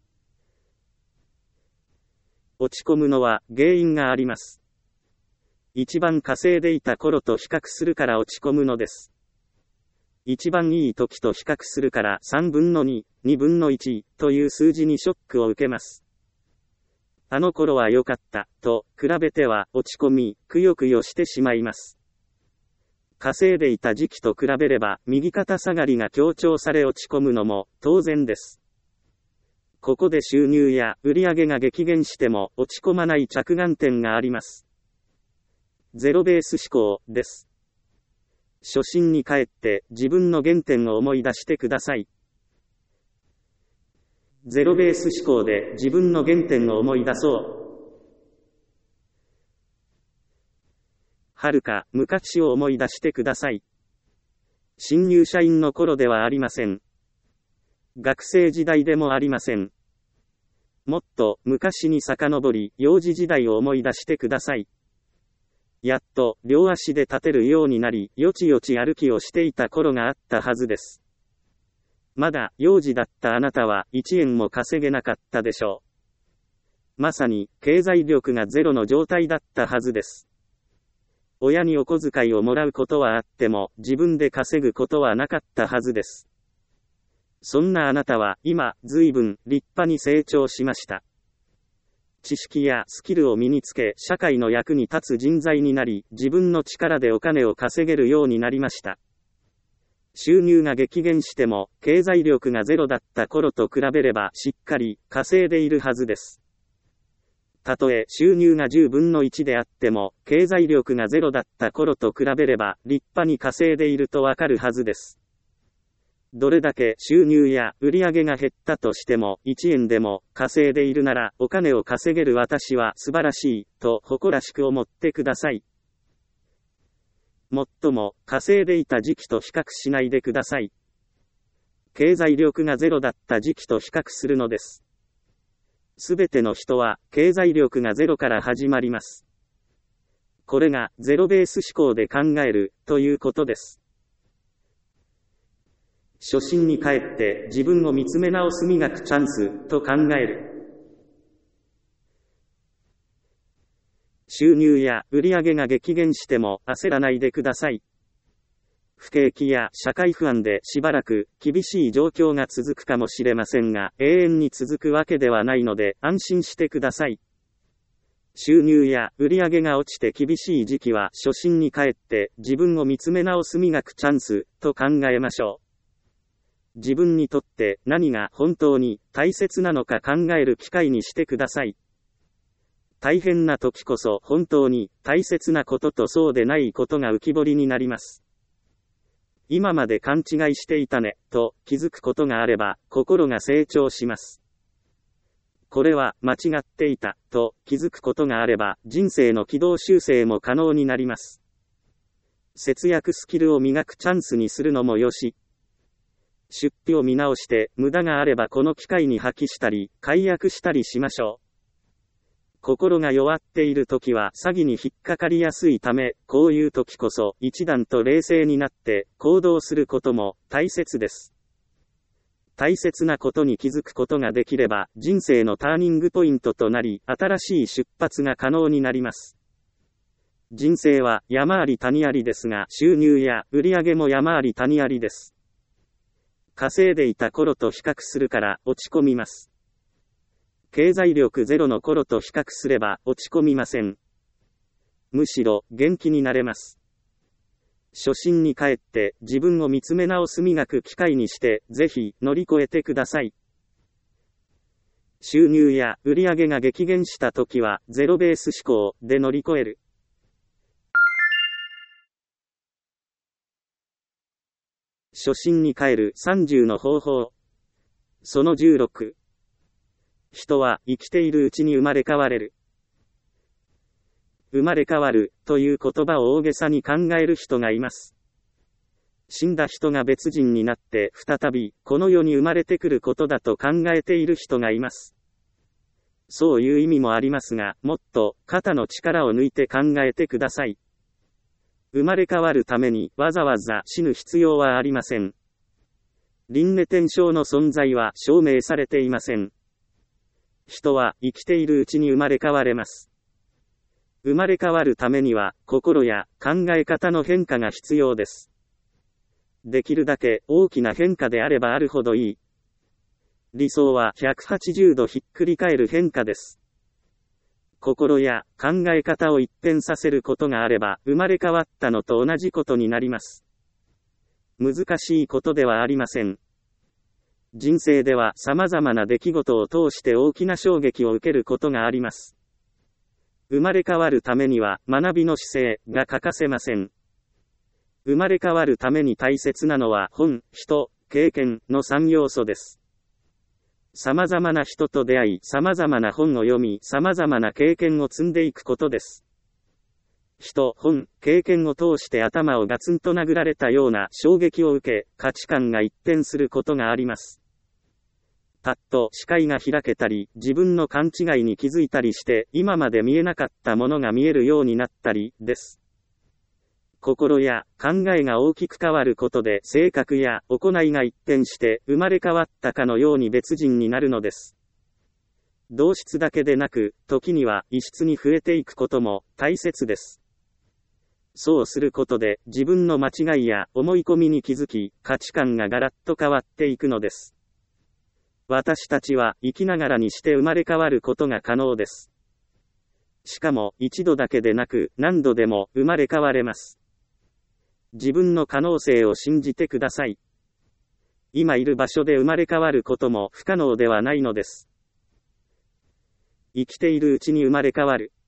落ち込むのは原因があります。 一番稼いでいた頃と比較するから落ち込むのです。一番いい時と比較するから3分の2、2分の1という数字にショックを受けます。あの頃は良かった、と比べては落ち込み、くよくよしてしまいます。稼いでいた時期と比べれば右肩下がりが強調され落ち込むのも当然です。ここで収入や売上が激減しても落ち込まない着眼点があります。ゼロベース思考です。初心に帰って自分の原点を思い出してください。ゼロベース思考で自分の原点を思い出そう。はるか昔を思い出してください。新入社員の頃ではありません。学生時代でもありません。もっと昔に遡り、幼児時代を思い出してください。やっと両足で立てるようになり、よちよち歩きをしていた頃があったはずです。まだ幼児だったあなたは1円も稼げなかったでしょう。まさに経済力がゼロの状態だったはずです。親にお小遣いをもらうことはあっても自分で稼ぐことはなかったはずです。そんなあなたは今随分立派に成長しました。知識やスキルを身につけ社会の役に立つ人材になり、自分の力でお金を稼げるようになりました。収入が激減しても経済力がゼロだった頃と比べればしっかり稼いでいるはずです。たとえ収入が10分の1であっても経済力がゼロだった頃と比べれば立派に稼いでいるとわかるはずです。どれだけ収入や売上が減ったとしても1円でも稼いでいるならお金を稼げる私は素晴らしいと誇らしく思ってください。もっとも稼いでいた時期と比較しないでください。経済力がゼロだった時期と比較するのです。すべての人は経済力がゼロから始まります。これがゼロベース思考で考えるということです。初心に帰って自分を見つめ直す磨くチャンスと考える。収入や売上が激減しても焦らないでください。不景気や社会不安でしばらく厳しい状況が続くかもしれませんが、永遠に続くわけではないので安心してください。収入や売上が落ちて厳しい時期は初心に帰って自分を見つめ直す磨くチャンスと考えましょう。自分にとって何が本当に大切なのか考える機会にしてください。大変な時こそ本当に大切なこととそうでないことが浮き彫りになります。今まで勘違いしていたねと気づくことがあれば心が成長します。これは間違っていたと気づくことがあれば人生の軌道修正も可能になります。節約スキルを磨くチャンスにするのもよし。出費を見直して無駄があればこの機会に破棄したり解約したりしましょう。心が弱っているときは詐欺に引っかかりやすいため、こういうときこそ一段と冷静になって行動することも大切です。大切なことに気づくことができれば人生のターニングポイントとなり、新しい出発が可能になります。人生は山あり谷ありですが、収入や売上も山あり谷ありです。稼いでいた頃と比較するから落ち込みます。経済力ゼロの頃と比較すれば落ち込みません。むしろ元気になれます。初心に帰って自分を見つめ直す磨く機会にしてぜひ乗り越えてください。収入や売上が激減した時はゼロベース思考で乗り越える。初心に帰る30の方法。その16。人は生きているうちに生まれ変われる。生まれ変わるという言葉を大げさに考える人がいます。死んだ人が別人になって再びこの世に生まれてくることだと考えている人がいます。そういう意味もありますが、もっと肩の力を抜いて考えてください。生まれ変わるためにわざわざ死ぬ必要はありません。輪廻転生の存在は証明されていません。人は生きているうちに生まれ変われます。 生まれ変わるためには、心や考え方の変化が必要です。できるだけ大きな変化であればあるほどいい。理想は180度ひっくり返る変化です。心や考え方を一変させることがあれば、生まれ変わったのと同じことになります。難しいことではありません。人生では様々な出来事を通して大きな衝撃を受けることがあります。生まれ変わるためには学びの姿勢が欠かせません。生まれ変わるために大切なのは本、人、経験の3要素です。様々な人と出会い、様々な本を読み、様々な経験を積んでいくことです。人、本、経験を通して頭をガツンと殴られたような衝撃を受け、価値観が一変することがあります。パッと視界が開けたり、自分の勘違いに気づいたりして、今まで見えなかったものが見えるようになったり、です。心や考えが大きく変わることで性格や行いが一変して生まれ変わったかのように別人になるのです。同質だけでなく、時には異質に増えていくことも大切です。そうすることで自分の間違いや思い込みに気づき、価値観がガラッと変わっていくのです。私たちは生きながらにして生まれ変わることが可能です。しかも一度だけでなく何度でも生まれ変われます。自分の可能性を信じてください。今いる場所で生まれ変わることも不可能ではないのです。生きているうちに生まれ変わる。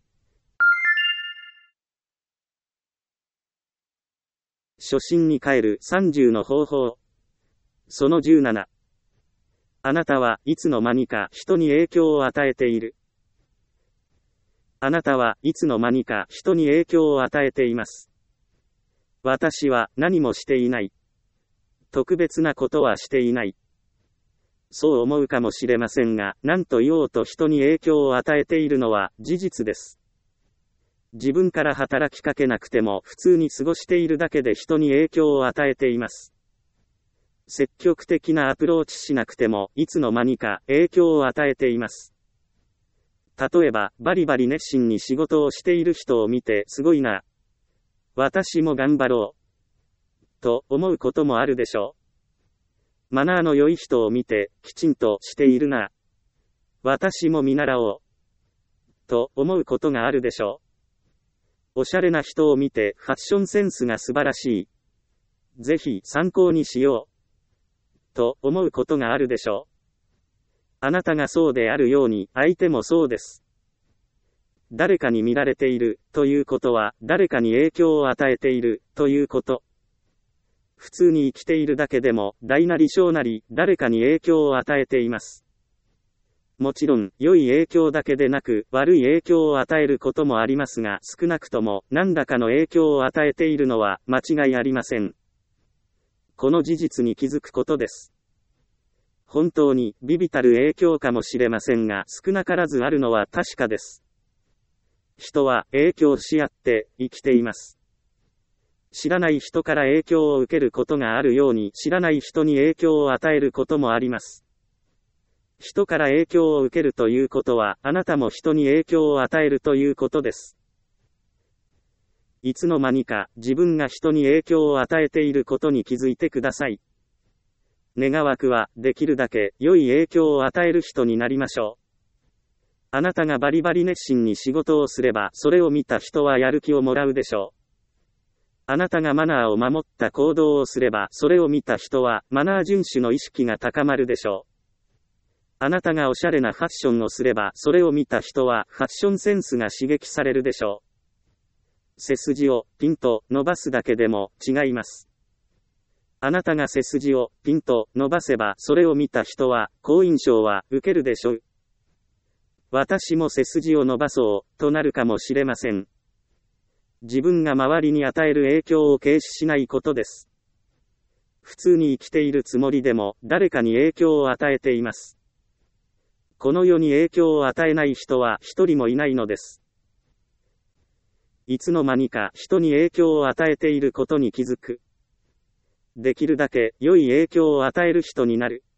初心に帰る30の方法。その17。あなたはいつの間にか人に影響を与えている。あなたはいつの間にか人に影響を与えています。私は何もしていない。特別なことはしていない。そう思うかもしれませんが、何と言おうと人に影響を与えているのは事実です。自分から働きかけなくても普通に過ごしているだけで人に影響を与えています。積極的なアプローチしなくてもいつの間にか影響を与えています。例えば、バリバリ熱心に仕事をしている人を見てすごいな。私も頑張ろう。と思うこともあるでしょう。マナーの良い人を見て、きちんとしているな。私も見習おう。と思うことがあるでしょう。おしゃれな人を見て、ファッションセンスが素晴らしい。ぜひ参考にしよう。と思うことがあるでしょう。あなたがそうであるように、相手もそうです。誰かに見られているということは誰かに影響を与えているということ。普通に生きているだけでも大なり小なり誰かに影響を与えています。もちろん良い影響だけでなく悪い影響を与えることもありますが、少なくとも何らかの影響を与えているのは間違いありません。この事実に気づくことです。本当に微々たる影響かもしれませんが、少なからずあるのは確かです。人は影響し合って生きています。知らない人から影響を受けることがあるように、知らない人に影響を与えることもあります。人から影響を受けるということは、あなたも人に影響を与えるということです。いつの間にか自分が人に影響を与えていることに気づいてください。願わくは、できるだけ良い影響を与える人になりましょう。あなたがバリバリ熱心に仕事をすれば、それを見た人はやる気をもらうでしょう。あなたがマナーを守った行動をすれば、それを見た人は、マナー遵守の意識が高まるでしょう。あなたがおしゃれなファッションをすれば、それを見た人は、ファッションセンスが刺激されるでしょう。背筋をピンと伸ばすだけでも違います。あなたが背筋をピンと伸ばせば、それを見た人は、好印象は受けるでしょう。私も背筋を伸ばそう、となるかもしれません。自分が周りに与える影響を軽視しないことです。普通に生きているつもりでも、誰かに影響を与えています。この世に影響を与えない人は一人もいないのです。いつの間にか人に影響を与えていることに気づく。できるだけ良い影響を与える人になる。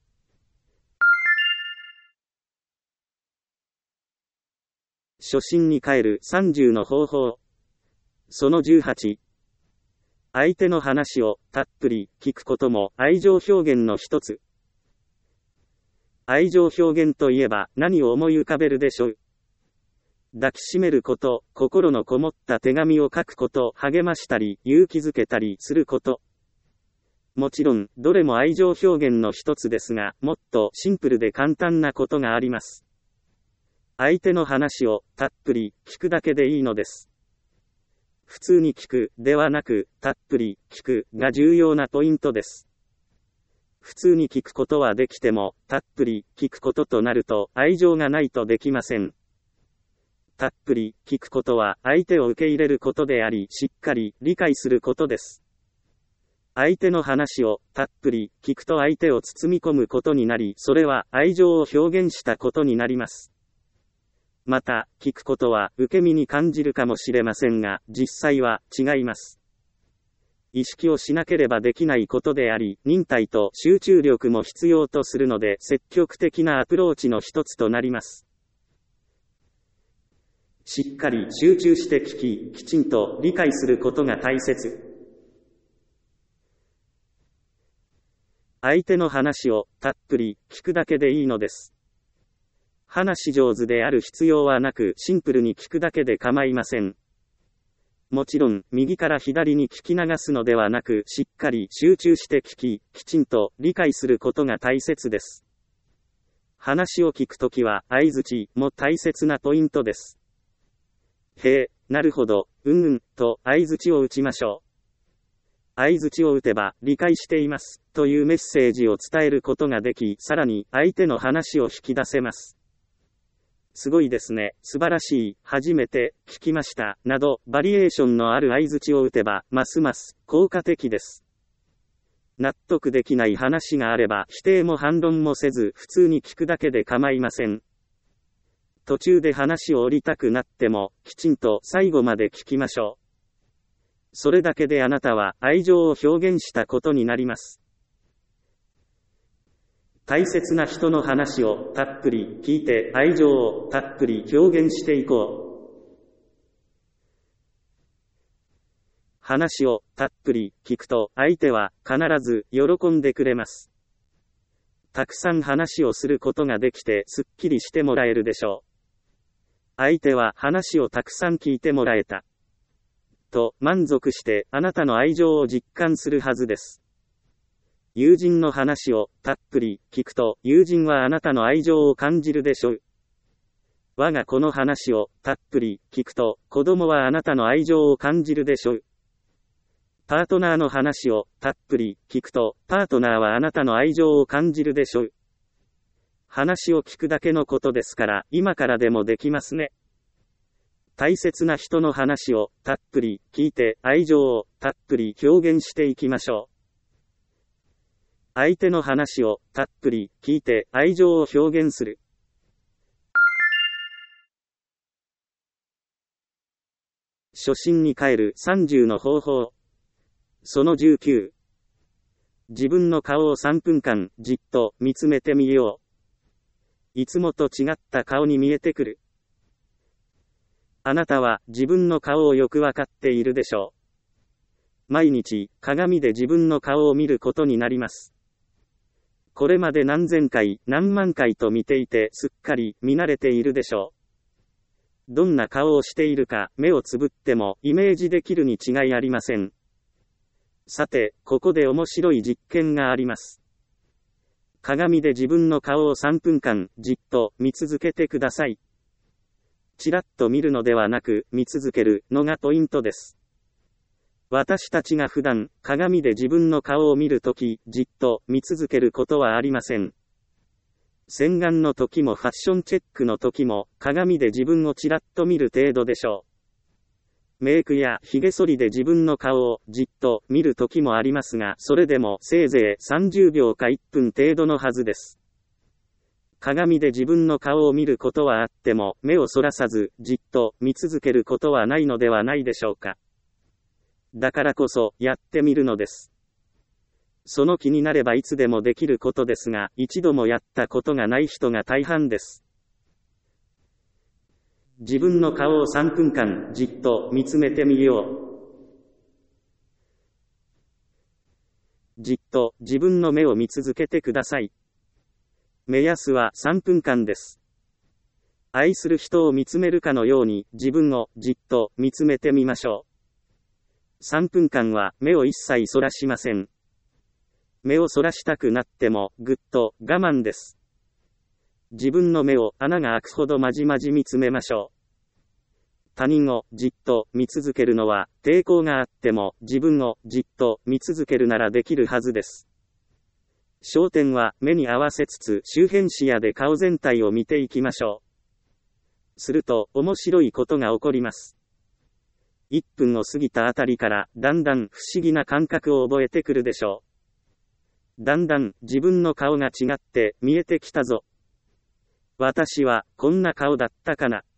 初心に帰る30の方法。その18。相手の話をたっぷり聞くことも愛情表現の一つ。愛情表現といえば何を思い浮かべるでしょう。抱きしめること、心のこもった手紙を書くこと、励ましたり、勇気づけたりすること。もちろん、どれも愛情表現の一つですが、もっとシンプルで簡単なことがあります。相手の話をたっぷり聞くだけでいいのです。普通に聞くではなく、たっぷり聞くが重要なポイントです。普通に聞くことはできても、たっぷり聞くこととなると愛情がないとできません。たっぷり聞くことは相手を受け入れることであり、しっかり理解することです。相手の話をたっぷり聞くと相手を包み込むことになり、それは愛情を表現したことになります。また、聞くことは受け身に感じるかもしれませんが、実際は違います。意識をしなければできないことであり、忍耐と集中力も必要とするので、積極的なアプローチの一つとなります。しっかり集中して聞き、きちんと理解することが大切。相手の話をたっぷり聞くだけでいいのです。話し上手である必要はなく、シンプルに聞くだけで構いません。もちろん、右から左に聞き流すのではなく、しっかり集中して聞き、きちんと理解することが大切です。話を聞くときは、相槌も大切なポイントです。へえ、なるほど、と相槌を打ちましょう。相槌を打てば、理解しています、というメッセージを伝えることができ、さらに相手の話を引き出せます。すごいですね、素晴らしい、初めて聞きました、など、バリエーションのある相槌を打てば、ますます効果的です。納得できない話があれば、否定も反論もせず、普通に聞くだけで構いません。途中で話を降りたくなっても、きちんと最後まで聞きましょう。それだけであなたは愛情を表現したことになります。大切な人の話をたっぷり聞いて愛情をたっぷり表現していこう。話をたっぷり聞くと相手は必ず喜んでくれます。たくさん話をすることができてすっきりしてもらえるでしょう。相手は話をたくさん聞いてもらえたと満足してあなたの愛情を実感するはずです。友人の話をたっぷり聞くと友人はあなたの愛情を感じるでしょう。我が子の話をたっぷり聞くと子供はあなたの愛情を感じるでしょう。パートナーの話をたっぷり聞くとパートナーはあなたの愛情を感じるでしょう。話を聞くだけのことですから、今からでもできますね。大切な人の話をたっぷり聞いて愛情をたっぷり表現していきましょう。相手の話をたっぷり聞いて愛情を表現する。初心に帰る30の方法。その19。自分の顔を3分間じっと見つめてみよう。いつもと違った顔に見えてくる。あなたは自分の顔をよくわかっているでしょう。毎日鏡で自分の顔を見ることになります。これまで何千回何万回と見ていてすっかり見慣れているでしょう。どんな顔をしているか目をつぶってもイメージできるに違いありません。さて、ここで面白い実験があります。鏡で自分の顔を3分間じっと見続けてください。ちらっと見るのではなく見続けるのがポイントです。私たちが普段鏡で自分の顔を見るときじっと見続けることはありません。洗顔の時もファッションチェックの時も鏡で自分をちらっと見る程度でしょう。メイクや髭剃りで自分の顔をじっと見る時もありますが、それでもせいぜい30秒か1分程度のはずです。鏡で自分の顔を見ることはあっても、目をそらさずじっと見続けることはないのではないでしょうか。だからこそやってみるのです。その気になればいつでもできることですが、一度もやったことがない人が大半です。 自分の顔を3分間じっと見つめてみよう。じっと自分の目を見続けてください。目安は3分間です。愛する人を見つめるかのように自分をじっと見つめてみましょう。3分間は目を一切そらしません。目をそらしたくなってもぐっと我慢です。自分の目を穴が開くほどまじまじ見つめましょう。他人をじっと見続けるのは抵抗があっても自分をじっと見続けるならできるはずです。焦点は目に合わせつつ周辺視野で顔全体を見ていきましょう。すると面白いことが起こります。1分を過ぎたあたりからだんだん不思議な感覚を覚えてくるでしょう。だんだん自分の顔が違って見えてきたぞ。私はこんな顔だったかな。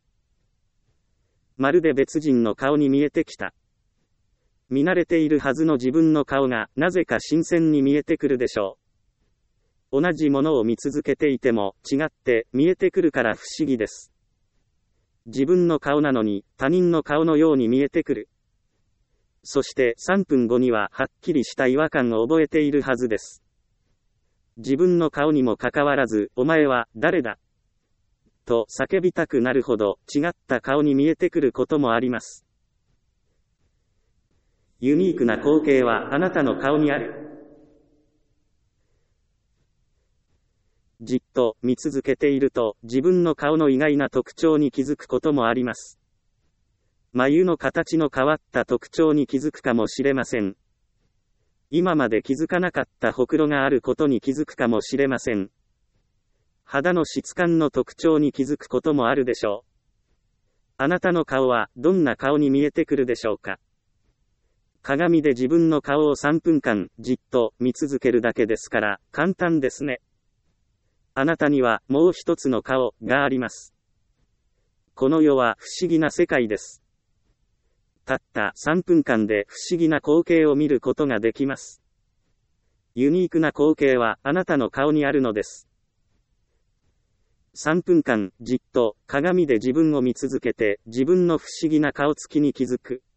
まるで別人の顔に見えてきた。見慣れているはずの自分の顔がなぜか新鮮に見えてくるでしょう。同じものを見続けていても違って見えてくるから不思議です。自分の顔なのに他人の顔のように見えてくる。そして3分後にははっきりした違和感を覚えているはずです。自分の顔にもかかわらず、お前は誰だと叫びたくなるほど違った顔に見えてくることもあります。ユニークな光景はあなたの顔にある。じっと見続けていると自分の顔の意外な特徴に気づくこともあります。眉の形の変わった特徴に気づくかもしれません。今まで気づかなかったほくろがあることに気づくかもしれません。肌の質感の特徴に気づくこともあるでしょう。あなたの顔はどんな顔に見えてくるでしょうか。鏡で自分の顔を3分間じっと見続けるだけですから簡単ですね。あなたにはもう一つの顔があります。この世は不思議な世界です。たった3分間で不思議な光景を見ることができます。ユニークな光景はあなたの顔にあるのです。3分間じっと鏡で自分を見続けて自分の不思議な顔つきに気づく。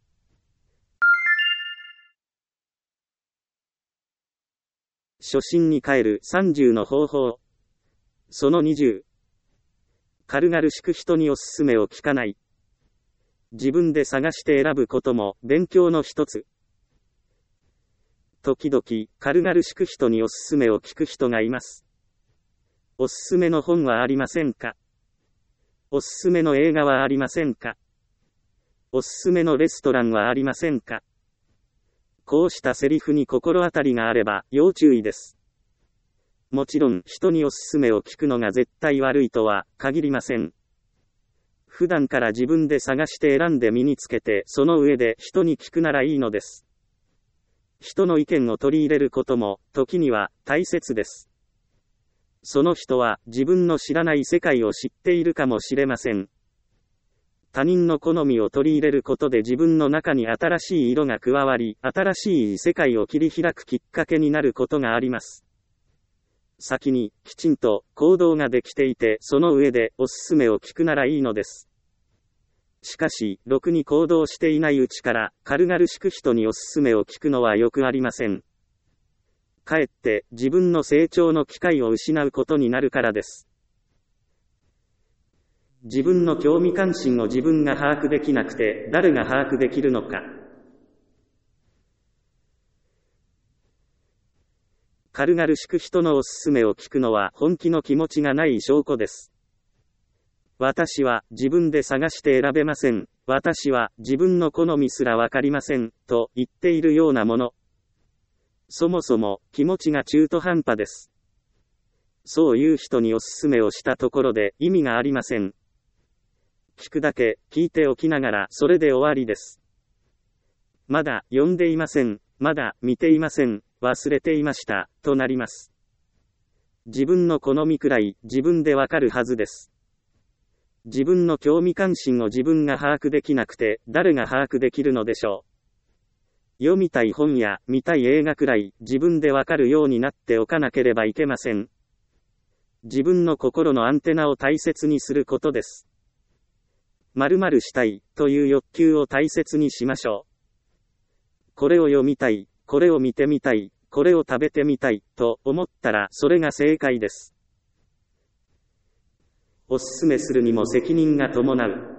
初心に帰る30の方法。その20。軽々しく人におすすめを聞かない。自分で探して選ぶことも勉強の一つ。時々軽々しく人におすすめを聞く人がいます。おすすめの本はありませんか？おすすめの映画はありませんか？おすすめのレストランはありませんか？こうしたセリフに心当たりがあれば要注意です。もちろん人におすすめを聞くのが絶対悪いとは限りません。普段から自分で探して選んで身につけてその上で人に聞くならいいのです。人の意見を取り入れることも時には大切です。その人は自分の知らない世界を知っているかもしれません。他人の好みを取り入れることで自分の中に新しい色が加わり、新しい世界を切り開くきっかけになることがあります。先にきちんと行動ができていて、その上でおすすめを聞くならいいのです。しかし、ろくに行動していないうちから軽々しく人におすすめを聞くのはよくありません。かえって自分の成長の機会を失うことになるからです。自分の興味関心を自分が把握できなくて誰が把握できるのか。軽々しく人のおすすめを聞くのは本気の気持ちがない証拠です。私は自分で探して選べません。私は自分の好みすらわかりません。と言っているようなもの。そもそも気持ちが中途半端です。そういう人におすすめをしたところで意味がありません。聞くだけ聞いておきながらそれで終わりです。まだ読んでいません。まだ見ていません。忘れていました。となります。自分の好みくらい自分でわかるはずです。自分の興味関心を自分が把握できなくて誰が把握できるのでしょう。読みたい本や見たい映画くらい自分でわかるようになっておかなければいけません。自分の心のアンテナを大切にすることです。 〇〇したいという欲求を大切にしましょう。これを読みたい、これを見てみたい、これを食べてみたいと思ったらそれが正解です。おすすめするにも責任が伴う。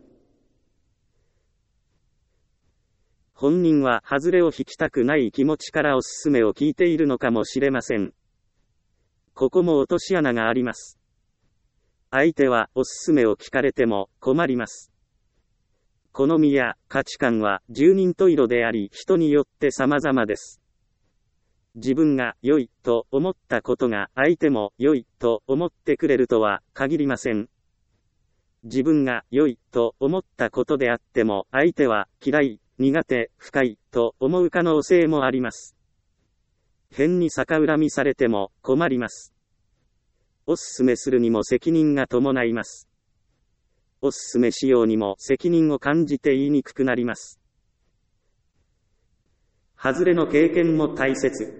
本人は外れを引きたくない気持ちからおすすめを聞いているのかもしれません。ここも落とし穴があります。相手はおすすめを聞かれても困ります。好みや価値観は十人十色であり、人によって様々です。自分が良いと思ったことが相手も良いと思ってくれるとは限りません。自分が良いと思ったことであっても相手は嫌い、苦手、不快と思う可能性もあります。変に逆恨みされても困ります。おすすめするにも責任が伴います。おすすめしようにも責任を感じて言いにくくなります。外れの経験も大切。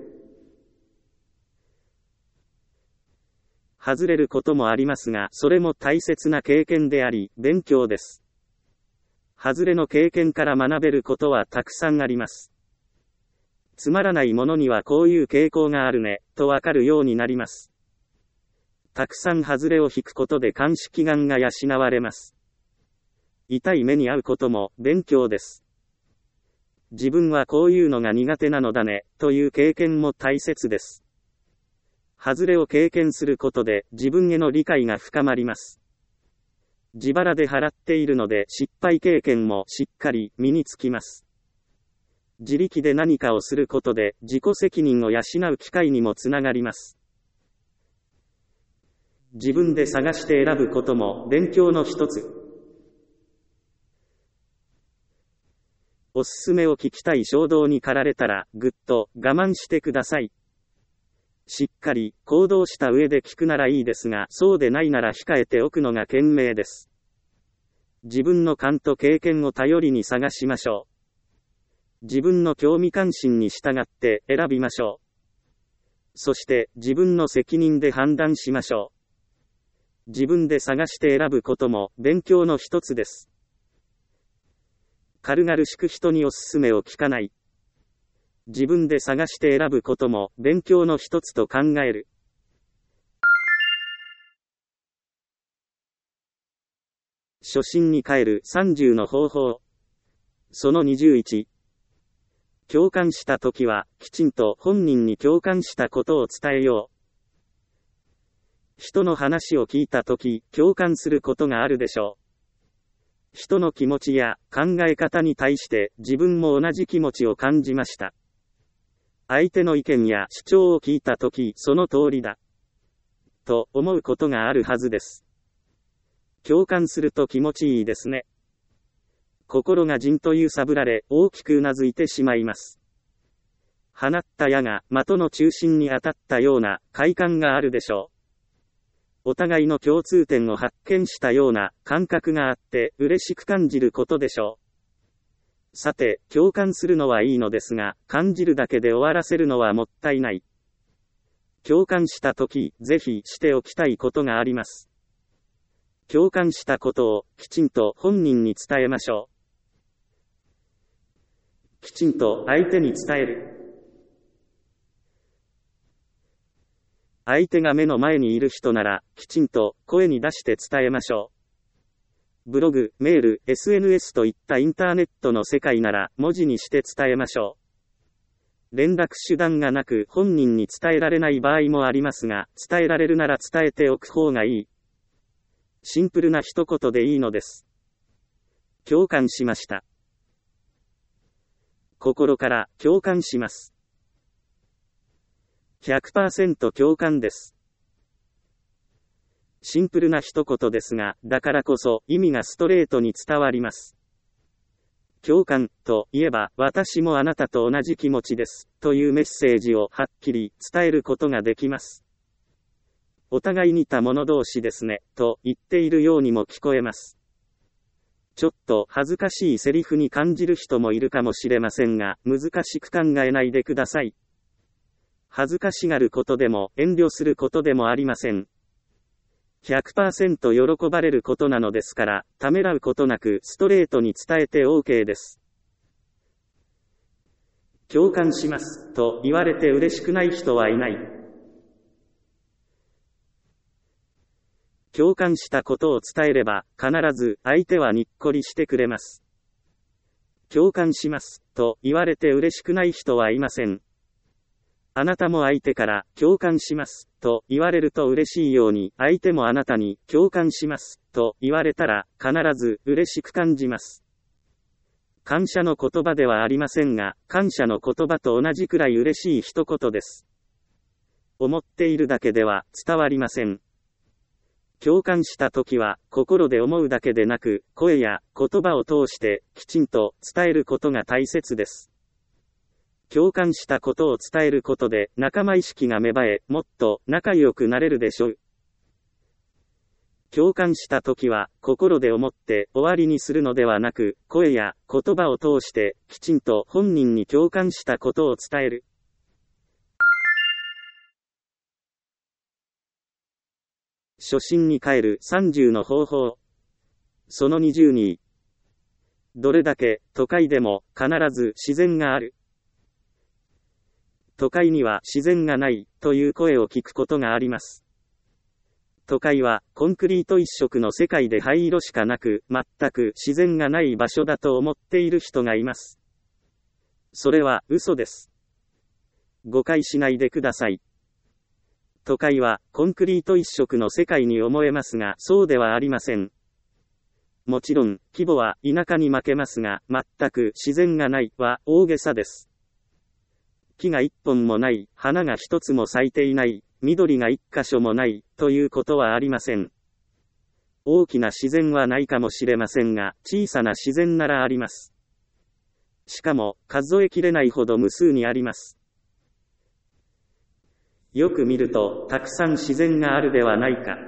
外れることもありますが、それも大切な経験であり、勉強です。外れの経験から学べることはたくさんあります。つまらないものにはこういう傾向があるね、とわかるようになります。たくさん外れを引くことで鑑識眼が養われます。痛い目に遭うことも勉強です。自分はこういうのが苦手なのだね、という経験も大切です。外れを経験することで自分への理解が深まります。自腹で払っているので失敗経験もしっかり身につきます。自力で何かをすることで自己責任を養う機会にもつながります。自分で探して選ぶことも勉強の一つ。おすすめを聞きたい衝動に駆られたらぐっと我慢してください。しっかり行動した上で聞くならいいですが、そうでないなら控えておくのが賢明です。自分の勘と経験を頼りに探しましょう。自分の興味関心に従って選びましょう。そして自分の責任で判断しましょう。自分で探して選ぶことも勉強の一つです。軽々しく人におすすめを聞かない。自分で探して選ぶことも勉強の一つと考える。初心に帰る30の方法。その21。共感したときは、きちんと本人に共感したことを伝えよう。人の話を聞いたとき、共感することがあるでしょう。人の気持ちや考え方に対して自分も同じ気持ちを感じました。相手の意見や主張を聞いたとき、その通りだ。と思うことがあるはずです。共感すると気持ちいいですね。心がじんと揺さぶられ、大きくうなずいてしまいます。放った矢が的の中心に当たったような快感があるでしょう。お互いの共通点を発見したような感覚があって嬉しく感じることでしょう。さて、共感するのはいいのですが、感じるだけで終わらせるのはもったいない。共感したとき、ぜひしておきたいことがあります。共感したことをきちんと本人に伝えましょう。きちんと相手に伝える。相手が目の前にいる人なら、きちんと声に出して伝えましょう。ブログ、メール、SNS といったインターネットの世界なら文字にして伝えましょう。連絡手段がなく本人に伝えられない場合もありますが、伝えられるなら伝えておく方がいい。シンプルな一言でいいのです。共感しました。心から共感します。100% 共感です。シンプルな一言ですが、だからこそ意味がストレートに伝わります。共感といえば、私もあなたと同じ気持ちです、というメッセージをはっきり伝えることができます。お互い似た者同士ですね、と言っているようにも聞こえます。ちょっと恥ずかしいセリフに感じる人もいるかもしれませんが、難しく考えないでください。恥ずかしがることでも遠慮することでもありません。 100% 喜ばれることなのですから、ためらうことなくストレートに伝えて OK です。共感します、と言われて嬉しくない人はいない。共感したことを伝えれば、必ず相手はにっこりしてくれます。共感します、と言われて嬉しくない人はいません。あなたも相手から共感します、と言われると嬉しいように、相手もあなたに共感します、と言われたら、必ず嬉しく感じます。感謝の言葉ではありませんが、感謝の言葉と同じくらい嬉しい一言です。思っているだけでは伝わりません。共感したときは、心で思うだけでなく、声や言葉を通してきちんと伝えることが大切です。共感したことを伝えることで仲間意識が芽生え、もっと仲良くなれるでしょう。共感したときは、心で思って終わりにするのではなく、声や言葉を通してきちんと本人に共感したことを伝える。初心に帰る30の方法。その22。どれだけ都会でも必ず自然がある。都会には自然がないという声を聞くことがあります。都会はコンクリート一色の世界で灰色しかなく、全く自然がない場所だと思っている人がいます。それは嘘です。誤解しないでください。都会はコンクリート一色の世界に思えますが、そうではありません。もちろん、規模は田舎に負けますが、全く自然がないは大げさです。木が一本もない、花が一つも咲いていない、緑が一箇所もない、ということはありません。大きな自然はないかもしれませんが、小さな自然ならあります。しかも、数えきれないほど無数にあります。よく見ると、たくさん自然があるではないか。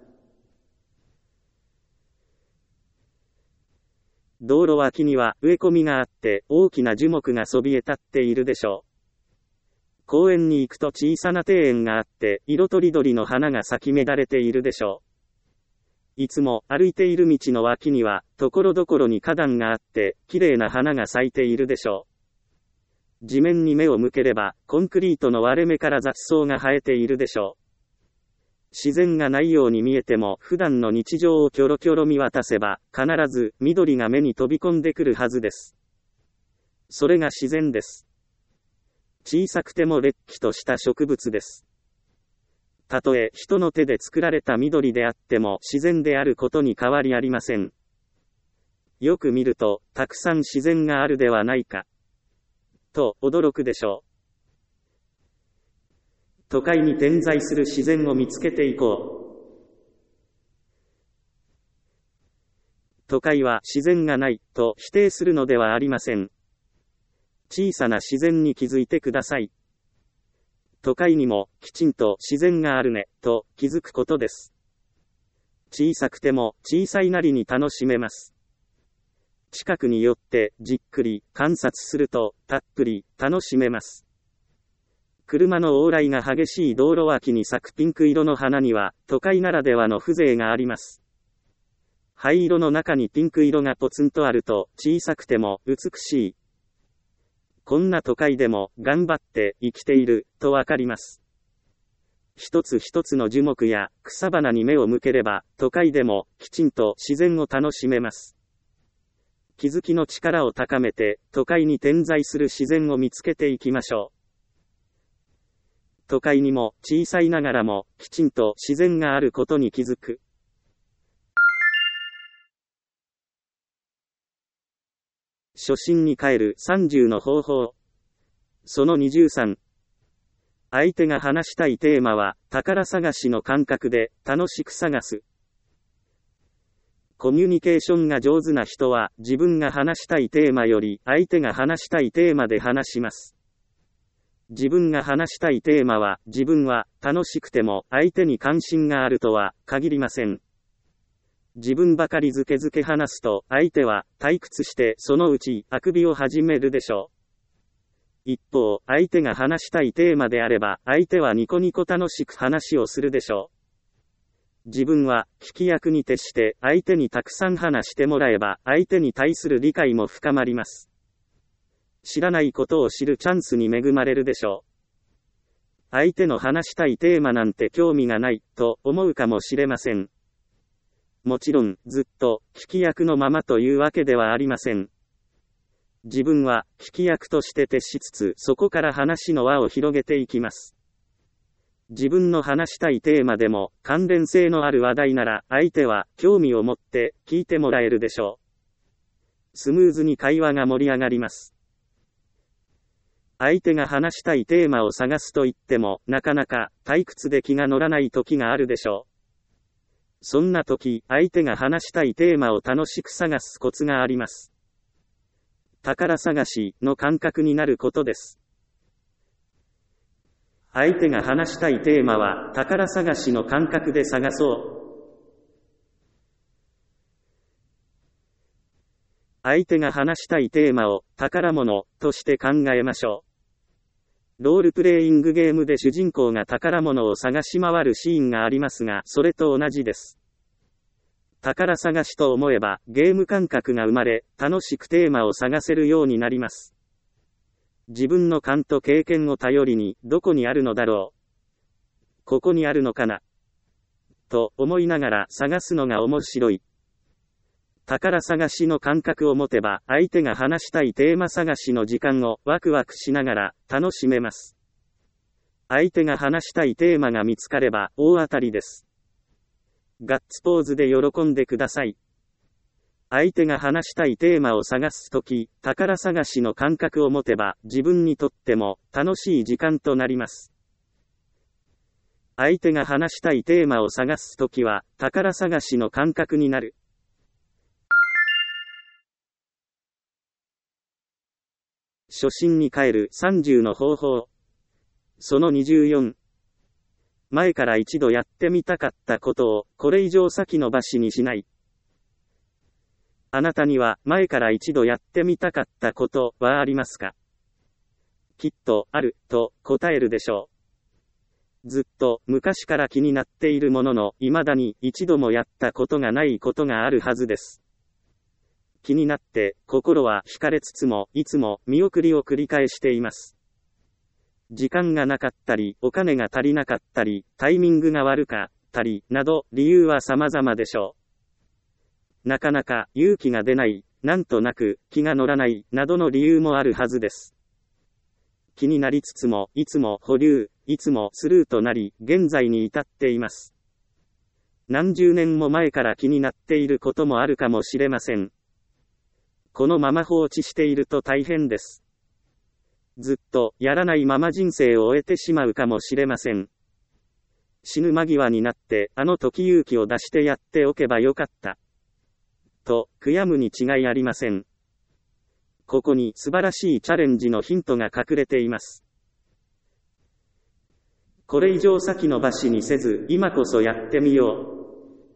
道路脇には植え込みがあって、大きな樹木がそびえ立っているでしょう。公園に行くと小さな庭園があって、色とりどりの花が咲き乱れているでしょう。いつも歩いている道の脇には、ところどころに花壇があって、綺麗な花が咲いているでしょう。地面に目を向ければ、コンクリートの割れ目から雑草が生えているでしょう。自然がないように見えても、普段の日常をキョロキョロ見渡せば、必ず緑が目に飛び込んでくるはずです。それが自然です。小さくてもれっきとした植物です。たとえ人の手で作られた緑であっても自然であることに変わりありません。よく見ると、たくさん自然があるではないか。と驚くでしょう。都会に点在する自然を見つけていこう。都会は自然がないと否定するのではありません。小さな自然に気づいてください。都会にもきちんと自然があるねと気づくことです。小さくても小さいなりに楽しめます。近くに寄ってじっくり観察するとたっぷり楽しめます。車の往来が激しい道路脇に咲くピンク色の花には都会ならではの風情があります。灰色の中にピンク色がポツンとあると小さくても美しい。こんな都会でも頑張って生きているとわかります。一つ一つの樹木や草花に目を向ければ都会でもきちんと自然を楽しめます。気づきの力を高めて、都会に点在する自然を見つけていきましょう。都会にも小さいながらも、きちんと自然があることに気づく。初心に帰る30の方法。その23。相手が話したいテーマは、宝探しの感覚で楽しく探す。コミュニケーションが上手な人は自分が話したいテーマより相手が話したいテーマで話します。自分が話したいテーマは自分は楽しくても相手に関心があるとは限りません。自分ばかりずけずけ話すと相手は退屈してそのうちあくびを始めるでしょう。一方、相手が話したいテーマであれば相手はニコニコ楽しく話をするでしょう。 自分は聞き役に徹して相手にたくさん話してもらえば相手に対する理解も深まります。知らないことを知るチャンスに恵まれるでしょう。相手の話したいテーマなんて興味がないと思うかもしれません。もちろんずっと聞き役のままというわけではありません。自分は聞き役として徹しつつそこから話の輪を広げていきます。自分の話したいテーマでも関連性のある話題なら相手は興味を持って聞いてもらえるでしょう。スムーズに会話が盛り上がります。相手が話したいテーマを探すと言ってもなかなか退屈で気が乗らない時があるでしょう。そんな時、相手が話したいテーマを楽しく探すコツがあります。宝探しの感覚になることです。相手が話したいテーマは宝探しの感覚で探そう。相手が話したいテーマを宝物として考えましょう。ロールプレイングゲームで主人公が宝物を探し回るシーンがありますが、それと同じです。宝探しと思えばゲーム感覚が生まれ、楽しくテーマを探せるようになります。自分の勘と経験を頼りに、どこにあるのだろう。ここにあるのかな。と思いながら探すのが面白い。宝探しの感覚を持てば、相手が話したいテーマ探しの時間をワクワクしながら楽しめます。相手が話したいテーマが見つかれば大当たりです。ガッツポーズで喜んでください。相手が話したいテーマを探すとき、宝探しの感覚を持てば自分にとっても楽しい時間となります。相手が話したいテーマを探すときは宝探しの感覚になる。初心に帰る30の方法。その24。前から一度やってみたかったことをこれ以上先延ばしにしない。あなたには前から一度やってみたかったことはありますか？きっとあると答えるでしょう。ずっと昔から気になっているものの未だに一度もやったことがないことがあるはずです。気になって心は惹かれつつもいつも見送りを繰り返しています。時間がなかったりお金が足りなかったりタイミングが悪かったりなど理由は様々でしょう。なかなか勇気が出ない、なんとなく気が乗らないなどの理由もあるはずです。気になりつつもいつも保留、いつもスルーとなり現在に至っています。何十年も前から気になっていることもあるかもしれません。このまま放置していると大変です。ずっとやらないまま人生を終えてしまうかもしれません。死ぬ間際になってあの時勇気を出してやっておけばよかった。と悔やむに違いありません。ここに素晴らしいチャレンジのヒントが隠れています。これ以上先延ばしにせず今こそやってみよう。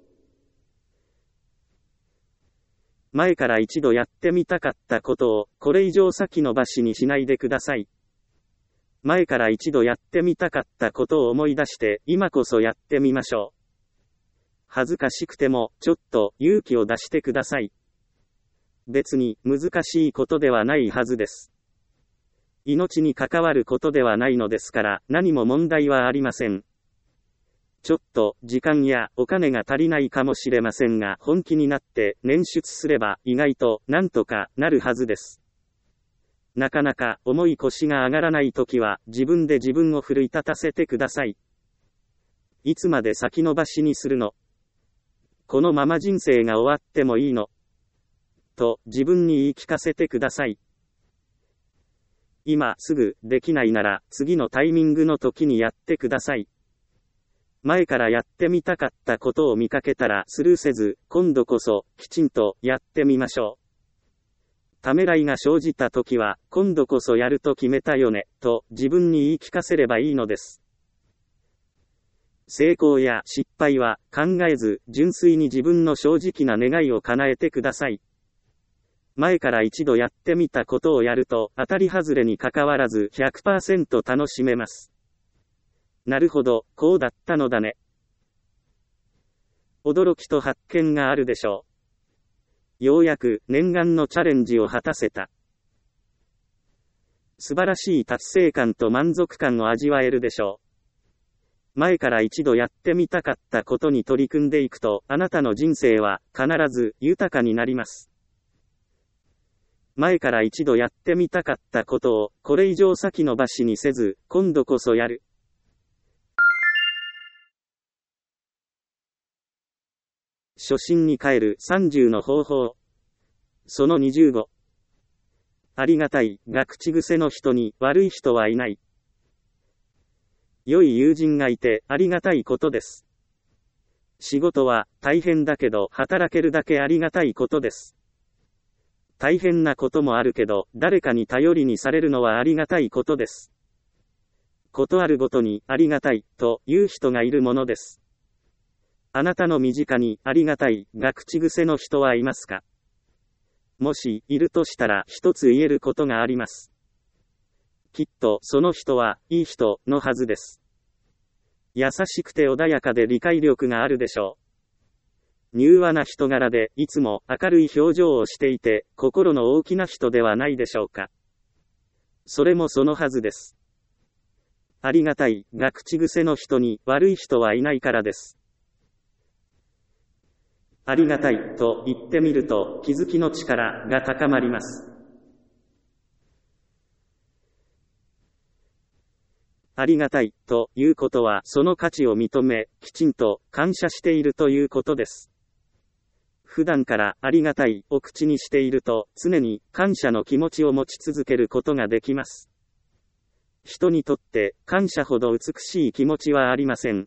前から一度やってみたかったことをこれ以上先延ばしにしないでください。前から一度やってみたかったことを思い出して今こそやってみましょう。恥ずかしくてもちょっと勇気を出してください。別に難しいことではないはずです。命に関わることではないのですから何も問題はありません。ちょっと時間やお金が足りないかもしれませんが本気になって捻出すれば意外となんとかなるはずです。なかなか重い腰が上がらないときは自分で自分を奮い立たせてください。いつまで先延ばしにするの？このまま人生が終わってもいいの？と自分に言い聞かせてください。今すぐできないなら次のタイミングの時にやってください。前からやってみたかったことを見かけたらスルーせず、今度こそきちんとやってみましょう。ためらいが生じた時は、今度こそやると決めたよね、と自分に言い聞かせればいいのです。成功や失敗は考えず、純粋に自分の正直な願いを叶えてください。前から一度やってみたことをやると、当たり外れに関わらず 100% 楽しめます。なるほど、こうだったのだね。 驚きと発見があるでしょう。ようやく念願のチャレンジを果たせた。素晴らしい達成感と満足感を味わえるでしょう。前から一度やってみたかったことに取り組んでいくと、あなたの人生は必ず豊かになります。前から一度やってみたかったことを、これ以上先延ばしにせず、今度こそやる。初心に帰る30の方法。その25。ありがたいが口癖の人に悪い人はいない。良い友人がいてありがたいことです。仕事は大変だけど働けるだけありがたいことです。大変なこともあるけど誰かに頼りにされるのはありがたいことです。ことあるごとにありがたいという人がいるものです。あなたの身近にありがたいが口癖の人はいますか？もしいるとしたら一つ言えることがあります。きっとその人はいい人のはずです。優しくて穏やかで理解力があるでしょう。柔和な人柄でいつも明るい表情をしていて心の大きな人ではないでしょうか。それもそのはずです。ありがたいが口癖の人に悪い人はいないからです。ありがたいと言ってみると気づきの力が高まります。ありがたいということはその価値を認め、きちんと感謝しているということです。普段からありがたいを口にしていると常に感謝の気持ちを持ち続けることができます。人にとって感謝ほど美しい気持ちはありません。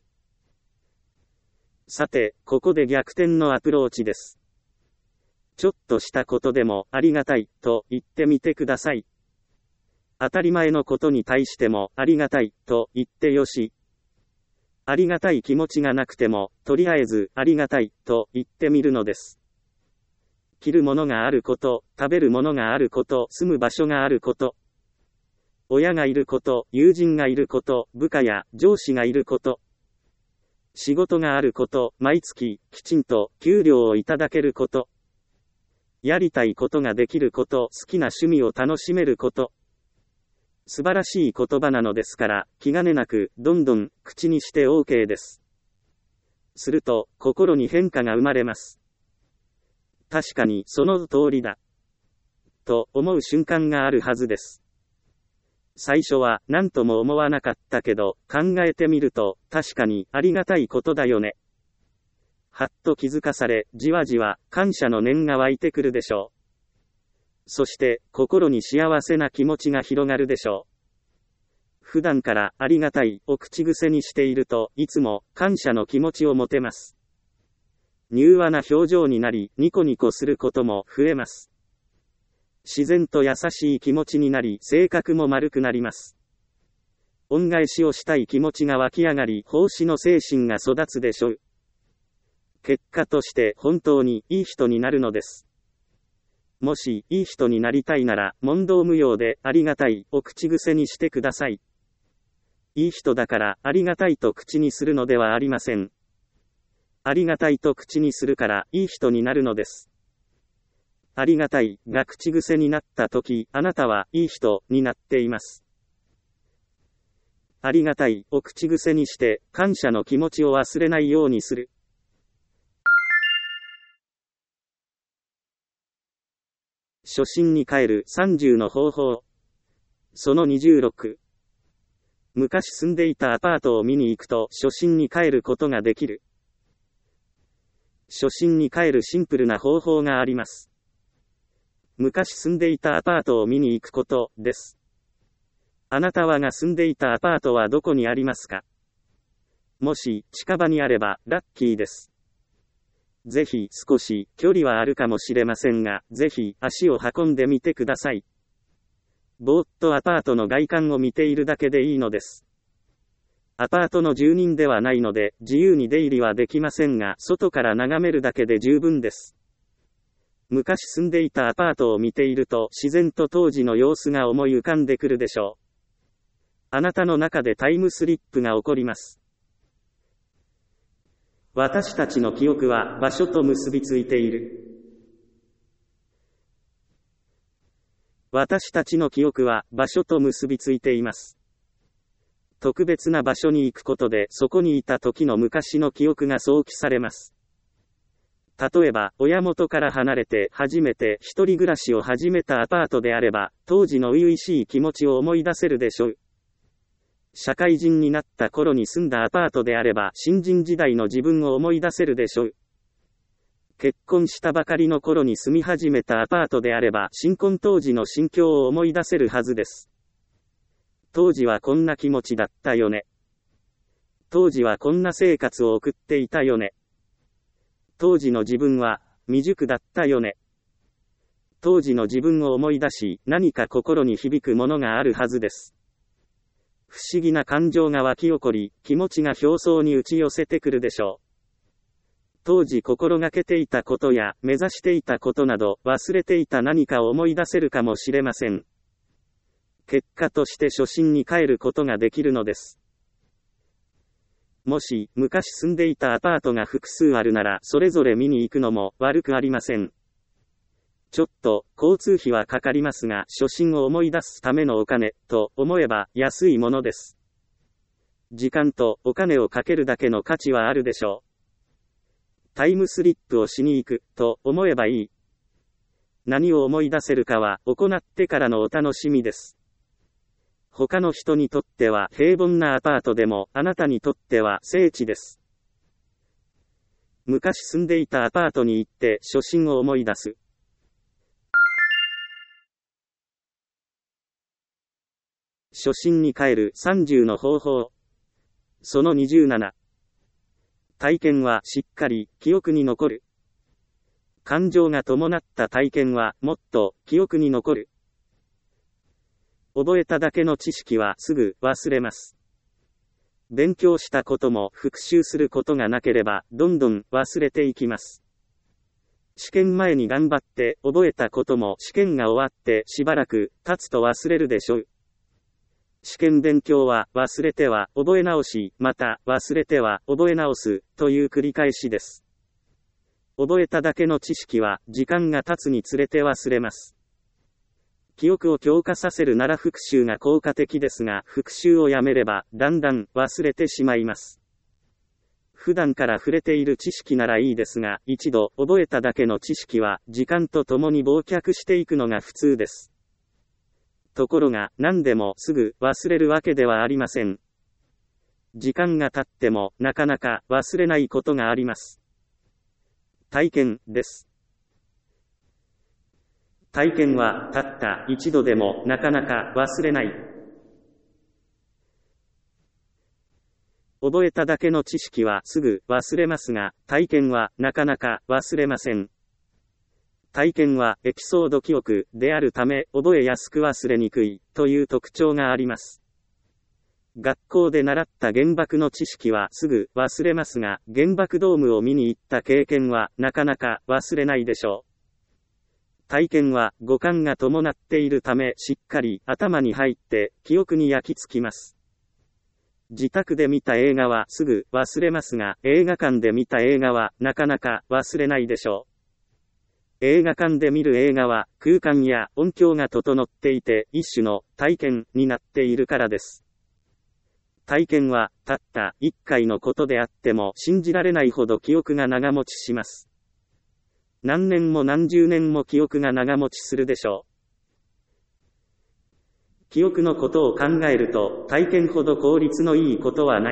さて、ここで逆転のアプローチです。ちょっとしたことでもありがたいと言ってみてください。当たり前のことに対してもありがたいと言ってよし。ありがたい気持ちがなくても、とりあえずありがたいと言ってみるのです。着るものがあること、食べるものがあること、住む場所があること、親がいること、友人がいること、部下や上司がいること、仕事があること、毎月きちんと給料をいただけること、やりたいことができること、好きな趣味を楽しめること、素晴らしい言葉なのですから、気兼ねなくどんどん口にして OK です。すると心に変化が生まれます。確かにその通りだと思う瞬間があるはずです。最初は何とも思わなかったけど、考えてみると確かにありがたいことだよね。はっと気づかされ、じわじわ感謝の念が湧いてくるでしょう。そして心に幸せな気持ちが広がるでしょう。普段からありがたいを口癖にしているといつも感謝の気持ちを持てます。柔和な表情になりニコニコすることも増えます。自然と優しい気持ちになり性格も丸くなります。恩返しをしたい気持ちが湧き上がり奉仕の精神が育つでしょう。結果として本当にいい人になるのです。もしいい人になりたいなら問答無用でありがたいを口癖にしてください。いい人だからありがたいと口にするのではありません。ありがたいと口にするからいい人になるのです。ありがたいが口癖になったとき、あなたはいい人になっています。ありがたいを口癖にして感謝の気持ちを忘れないようにする。初心に帰る30の方法。その26。昔住んでいたアパートを見に行くと初心に帰ることができる。初心に帰るシンプルな方法があります。昔住んでいたアパートを見に行くことです。あなたはが住んでいたアパートはどこにありますか？もし近場にあればラッキーです。ぜひ少し距離はあるかもしれませんが、ぜひ足を運んでみてください。ぼーっとアパートの外観を見ているだけでいいのです。アパートの住人ではないので自由に出入りはできませんが、外から眺めるだけで十分です。昔住んでいたアパートを見ていると自然と当時の様子が思い浮かんでくるでしょう。あなたの中でタイムスリップが起こります。 私たちの記憶は場所と結びついている。私たちの記憶は場所と結びついています。特別な場所に行くことでそこにいた時の昔の記憶が想起されます。例えば、親元から離れて初めて一人暮らしを始めたアパートであれば、当時の初々しい気持ちを思い出せるでしょう。社会人になった頃に住んだアパートであれば、新人時代の自分を思い出せるでしょう。結婚したばかりの頃に住み始めたアパートであれば、新婚当時の心境を思い出せるはずです。当時はこんな気持ちだったよね。当時はこんな生活を送っていたよね。当時の自分は未熟だったよね。当時の自分を思い出し、何か心に響くものがあるはずです。不思議な感情が湧き起こり、気持ちが表層に打ち寄せてくるでしょう。当時心がけていたことや目指していたことなど、忘れていた何かを思い出せるかもしれません。結果として初心に帰ることができるのです。もし、昔住んでいたアパートが複数あるなら、それぞれ見に行くのも悪くありません。ちょっと、交通費はかかりますが、初心を思い出すためのお金、と思えば、安いものです。時間とお金をかけるだけの価値はあるでしょう。タイムスリップをしに行く、と思えばいい。何を思い出せるかは、行ってからのお楽しみです。他の人にとっては平凡なアパートでも、あなたにとっては聖地です。昔住んでいたアパートに行って初心を思い出す。初心に帰る30の方法。その27。体験はしっかり記憶に残る。感情が伴った体験はもっと記憶に残る。覚えただけの知識はすぐ忘れます。勉強したことも復習することがなければどんどん忘れていきます。試験前に頑張って覚えたことも試験が終わってしばらく経つと忘れるでしょう。試験勉強は忘れては覚え直し、また忘れては覚え直すという繰り返しです。覚えただけの知識は時間が経つにつれて忘れます。記憶を強化させるなら復習が効果的ですが、復習をやめればだんだん忘れてしまいます。普段から触れている知識ならいいですが、一度覚えただけの知識は時間とともに忘却していくのが普通です。ところが何でもすぐ忘れるわけではありません。時間が経ってもなかなか忘れないことがあります。体験です。体験はたった一度でもなかなか忘れない。覚えただけの知識はすぐ忘れますが、体験はなかなか忘れません。体験はエピソード記憶であるため、覚えやすく忘れにくいという特徴があります。学校で習った原爆の知識はすぐ忘れますが、原爆ドームを見に行った経験はなかなか忘れないでしょう。体験は五感が伴っているためしっかり頭に入って記憶に焼き付きます。自宅で見た映画はすぐ忘れますが、映画館で見た映画はなかなか忘れないでしょう。映画館で見る映画は空間や音響が整っていて一種の体験になっているからです。体験はたった一回のことであっても信じられないほど記憶が長持ちします。何年も何十年も記憶が長持ちするでしょう。記憶のことを考えると、体験ほど効率のいいことはない。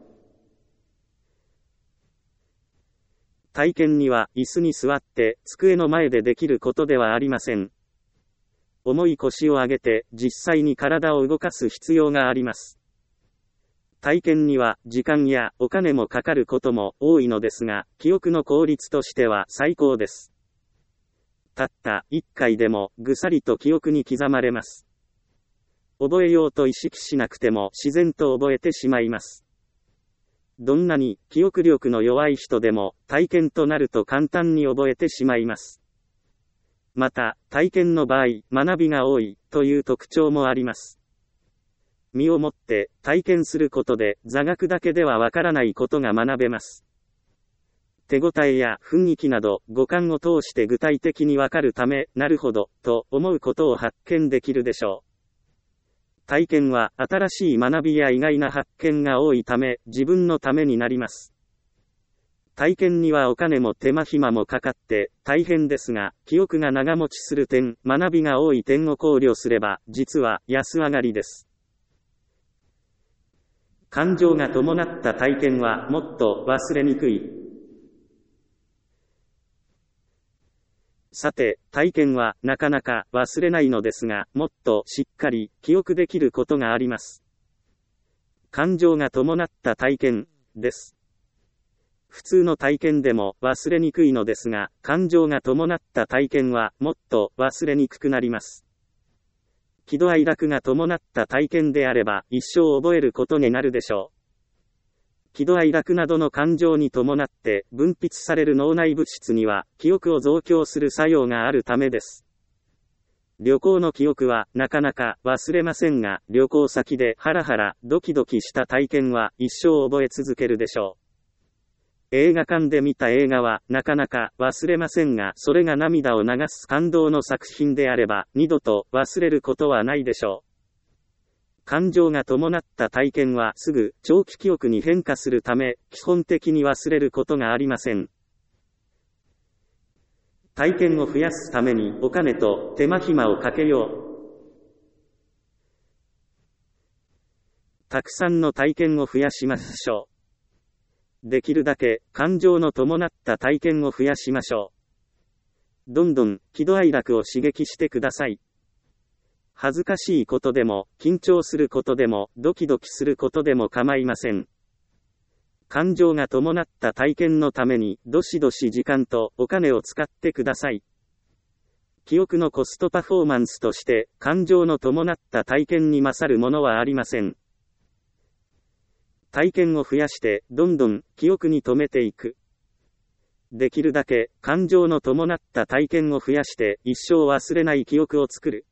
体験には椅子に座って机の前でできることではありません。重い腰を上げて実際に体を動かす必要があります。体験には時間やお金もかかることも多いのですが、記憶の効率としては最高です。たった一回でもぐさりと記憶に刻まれます。覚えようと意識しなくても自然と覚えてしまいます。どんなに記憶力の弱い人でも体験となると簡単に覚えてしまいます。また、体験の場合、学びが多いという特徴もあります。身をもって体験することで座学だけではわからないことが学べます。 手応えや雰囲気など五感を通して具体的にわかるため、なるほど、と思うことを発見できるでしょう。体験は新しい学びや意外な発見が多いため、自分のためになります。体験にはお金も手間暇もかかって大変ですが、記憶が長持ちする点、学びが多い点を考慮すれば、実は安上がりです。感情が伴った体験はもっと忘れにくい。さて、体験はなかなか忘れないのですが、もっとしっかり記憶できることがあります。感情が伴った体験です。普通の体験でも忘れにくいのですが、感情が伴った体験はもっと忘れにくくなります。喜怒哀楽が伴った体験であれば一生覚えることになるでしょう。喜怒哀楽などの感情に伴って分泌される脳内物質には記憶を増強する作用があるためです。旅行の記憶はなかなか忘れませんが、旅行先でハラハラドキドキした体験は一生覚え続けるでしょう。映画館で見た映画はなかなか忘れませんが、それが涙を流す感動の作品であれば二度と忘れることはないでしょう。感情が伴った体験はすぐ長期記憶に変化するため、基本的に忘れることがありません。体験を増やすためにお金と手間暇をかけよう。たくさんの体験を増やしましょう。できるだけ感情の伴った体験を増やしましょう。どんどん喜怒哀楽を刺激してください。恥ずかしいことでも、緊張することでも、ドキドキすることでも構いません。感情が伴った体験のために、どしどし時間とお金を使ってください。記憶のコストパフォーマンスとして、感情の伴った体験に勝るものはありません。体験を増やして、どんどん記憶に留めていく。できるだけ感情の伴った体験を増やして、一生忘れない記憶を作る。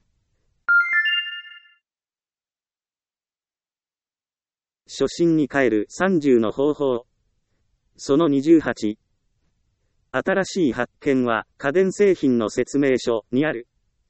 初心に帰る30の方法。その28。新しい発見は家電製品の説明書にある。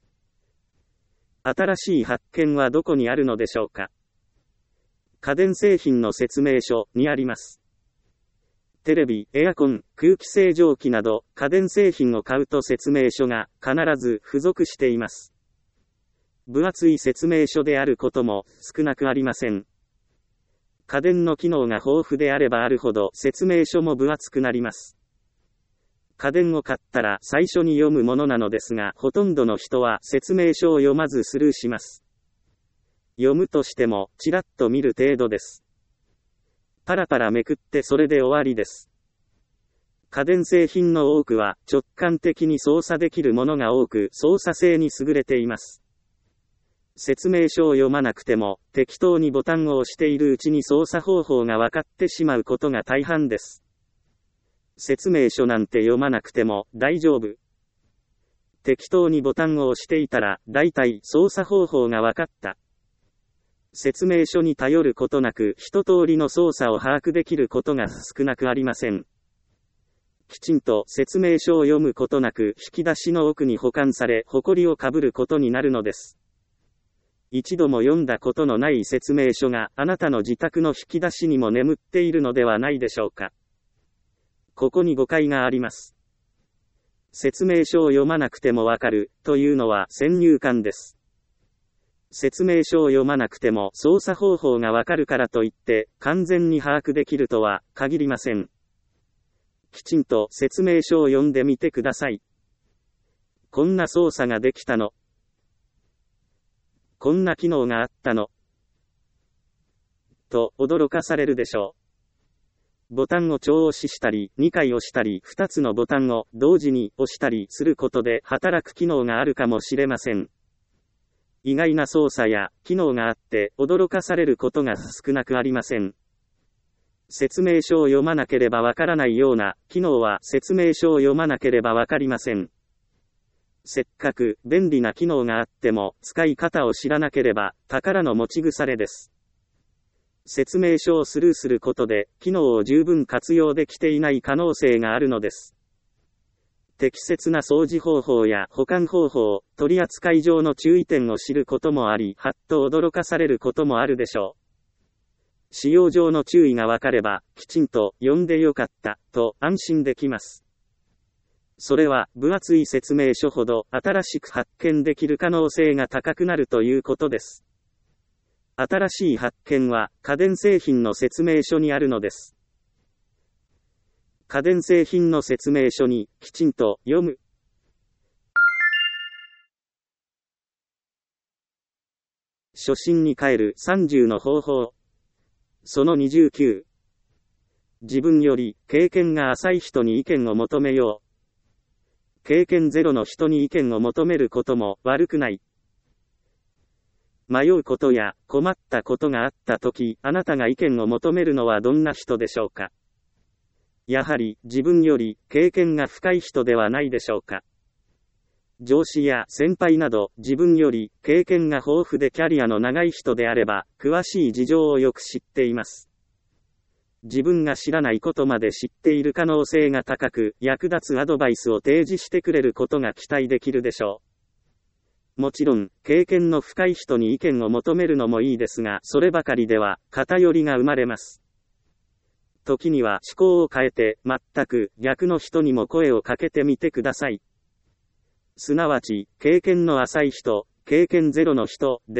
新しい発見はどこにあるのでしょうか。家電製品の説明書にあります。テレビ、エアコン、空気清浄機など家電製品を買うと説明書が必ず付属しています。分厚い説明書であることも少なくありません。家電の機能が豊富であればあるほど説明書も分厚くなります。家電を買ったら最初に読むものなのですが、ほとんどの人は説明書を読まずスルーします。読むとしても、ちらっと見る程度です。パラパラめくってそれで終わりです。家電製品の多くは、直感的に操作できるものが多く、操作性に優れています。説明書を読まなくても、適当にボタンを押しているうちに操作方法が分かってしまうことが大半です。説明書なんて読まなくても、大丈夫。適当にボタンを押していたら、だいたい操作方法が分かった。説明書に頼ることなく一通りの操作を把握できることが少なくありません。きちんと説明書を読むことなく引き出しの奥に保管され、埃をかぶることになるのです。一度も読んだことのない説明書があなたの自宅の引き出しにも眠っているのではないでしょうか。ここに誤解があります。説明書を読まなくてもわかるというのは先入観です。説明書を読まなくても操作方法がわかるからといって完全に把握できるとは限りません。きちんと説明書を読んでみてください。こんな操作ができたの。こんな機能があったの。と驚かされるでしょう。ボタンを長押ししたり、2回押したり、2つのボタンを同時に押したりすることで働く機能があるかもしれません。意外な操作や機能があって驚かされることが少なくありません。説明書を読まなければわからないような機能は説明書を読まなければわかりません。せっかく便利な機能があっても使い方を知らなければ宝の持ち腐れです。 説明書をスルーすることで、機能を十分活用できていない可能性があるのです。適切な掃除方法や保管方法、取扱上の注意点を知ることもあり、はっと驚かされることもあるでしょう。使用上の注意がわかれば、きちんと読んでよかった、と安心できます。それは、分厚い説明書ほど新しく発見できる可能性が高くなるということです。新しい発見は、家電製品の説明書にあるのです。家電製品の説明書に、きちんと読む。初心に帰る30の方法。その29。自分より経験が浅い人に意見を求めよう。経験ゼロの人に意見を求めることも悪くない。迷うことや困ったことがあったとき、あなたが意見を求めるのはどんな人でしょうか。やはり自分より経験が深い人ではないでしょうか。上司や先輩など自分より経験が豊富でキャリアの長い人であれば、詳しい事情をよく知っています。自分が知らないことまで知っている可能性が高く、役立つアドバイスを提示してくれることが期待できるでしょう。もちろん、経験の深い人に意見を求めるのもいいですが、そればかりでは偏りが生まれます。時には思考を変えて、全く逆の人にも声をかけてみてください。すなわち、経験の浅い人、経験ゼロの人、です。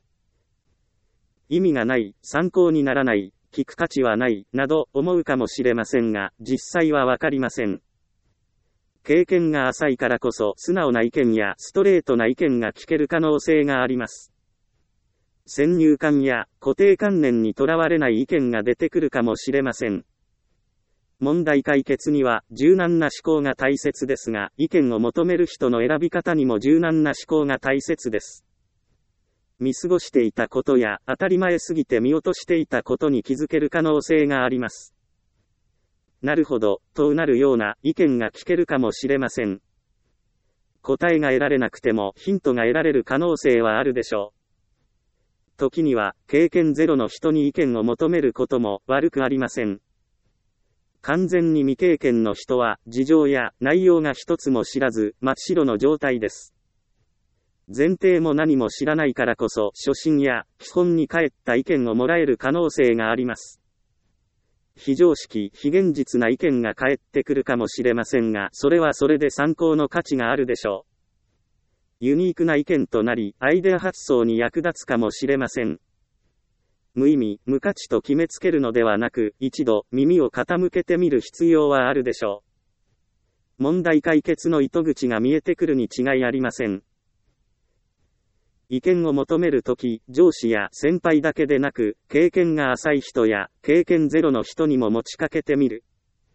意味がない、参考にならない、聞く価値はない、など思うかもしれませんが、実際はわかりません。経験が浅いからこそ、素直な意見やストレートな意見が聞ける可能性があります。先入観や固定観念にとらわれない意見が出てくるかもしれません。問題解決には柔軟な思考が大切ですが、意見を求める人の選び方にも柔軟な思考が大切です。見過ごしていたことや当たり前すぎて見落としていたことに気づける可能性があります。なるほど、とうなるような意見が聞けるかもしれません。答えが得られなくてもヒントが得られる可能性はあるでしょう。時には経験ゼロの人に意見を求めることも悪くありません。完全に未経験の人は事情や内容が一つも知らず真っ白の状態です。前提も何も知らないからこそ初心や基本に帰った意見をもらえる可能性があります。非常識、非現実な意見が返ってくるかもしれませんが、それはそれで参考の価値があるでしょう。ユニークな意見となり、アイデア発想に役立つかもしれません。無意味、無価値と決めつけるのではなく、一度耳を傾けてみる必要はあるでしょう。問題解決の糸口が見えてくるに違いありません。意見を求めるとき、上司や先輩だけでなく、経験が浅い人や経験ゼロの人にも持ちかけてみる。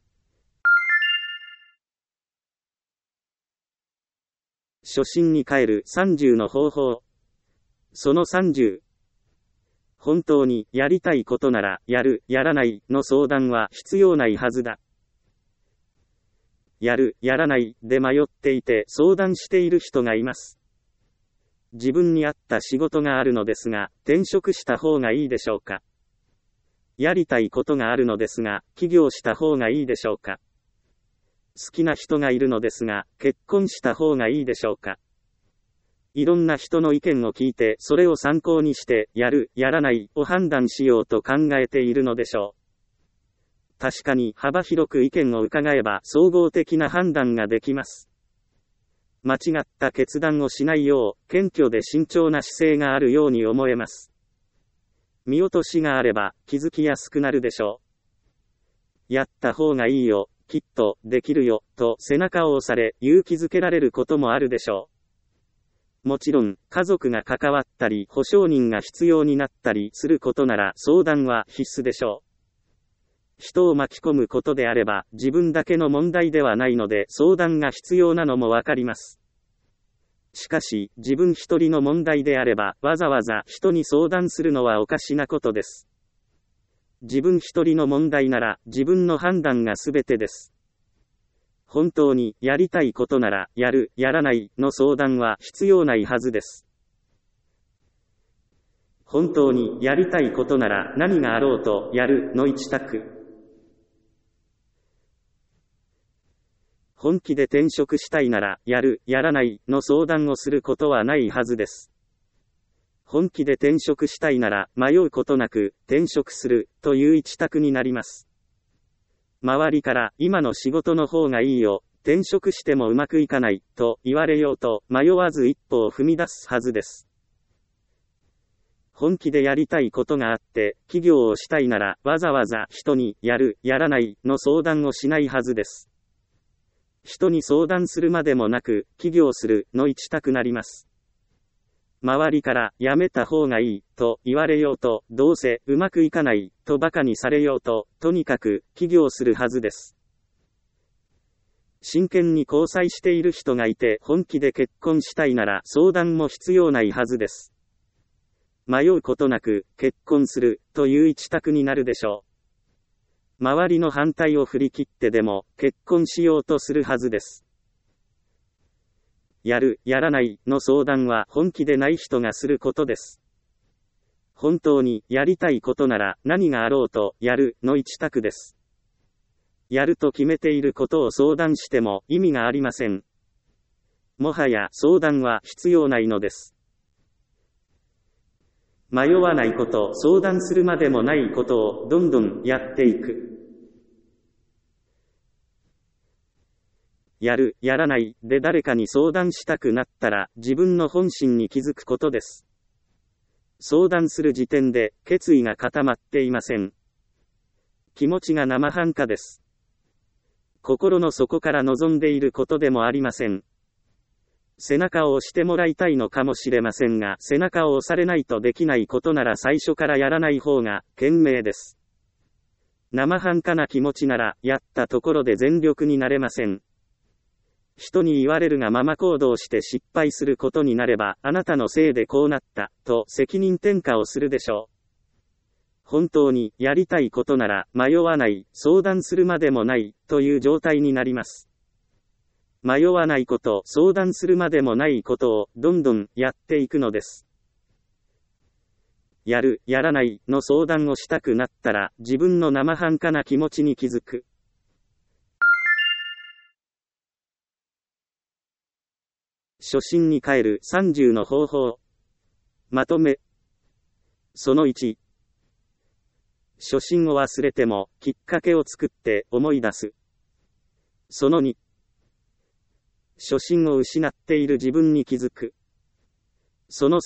初心に帰る30の方法。その30。本当にやりたいことなら、やる、やらないの相談は必要ないはずだ。やる、やらないで迷っていて相談している人がいます。自分に合った仕事があるのですが、転職した方がいいでしょうか。やりたいことがあるのですが、起業した方がいいでしょうか。好きな人がいるのですが、結婚した方がいいでしょうか。いろんな人の意見を聞いて、それを参考にして、やる、やらないを判断しようと考えているのでしょう。確かに幅広く意見を伺えば、総合的な判断ができます。間違った決断をしないよう、謙虚で慎重な姿勢があるように思えます。見落としがあれば、気づきやすくなるでしょう。やった方がいいよ、きっと、できるよ、と背中を押され、勇気づけられることもあるでしょう。もちろん、家族が関わったり、保証人が必要になったりすることなら、相談は必須でしょう。人を巻き込むことであれば、自分だけの問題ではないので、相談が必要なのもわかります。しかし、自分一人の問題であれば、わざわざ人に相談するのはおかしなことです。自分一人の問題なら、自分の判断が全てです。本当に、やりたいことなら、やる、やらないの相談は必要ないはずです。 本当にやりたいことなら何があろうとやるの一択。本気で転職したいならやる、やらないの相談をすることはないはずです。本気で転職したいなら迷うことなく転職するという一択になります。周りから今の仕事の方がいいよ、転職してもうまくいかないと言われようと迷わず一歩を踏み出すはずです。本気でやりたいことがあって起業をしたいならわざわざ人にやる、やらないの相談をしないはずです。人に相談するまでもなく起業するの一択なります。周りからやめた方がいいと言われようと、どうせうまくいかないと馬鹿にされようと、とにかく起業するはずです。真剣に交際している人がいて本気で結婚したいなら相談も必要ないはずです。迷うことなく結婚するという一択になるでしょう。周りの反対を振り切ってでも結婚しようとするはずです。やる、やらないの相談は本気でない人がすることです。本当にやりたいことなら何があろうとやるの一択です。やると決めていることを相談しても意味がありません。もはや相談は必要ないのです。迷わないこと、相談するまでもないことをどんどんやっていく。やる、やらないで誰かに相談したくなったら自分の本心に気づくことです。相談する時点で決意が固まっていません。気持ちが生半可です。心の底から望んでいることでもありません。背中を押してもらいたいのかもしれませんが、背中を押されないとできないことなら最初からやらない方が賢明です。生半可な気持ちならやったところで全力になれません。人に言われるがまま行動して失敗することになれば、あなたのせいでこうなった、と責任転嫁をするでしょう。本当にやりたいことなら迷わない、相談するまでもない、という状態になります。迷わないこと、相談するまでもないことをどんどんやっていくのです。やる、やらないの相談をしたくなったら自分の生半可な気持ちに気づく。初心に帰る30の方法。まとめ。その1。初心を忘れてもきっかけを作って思い出す。その2。初心を失っている自分に気づく。その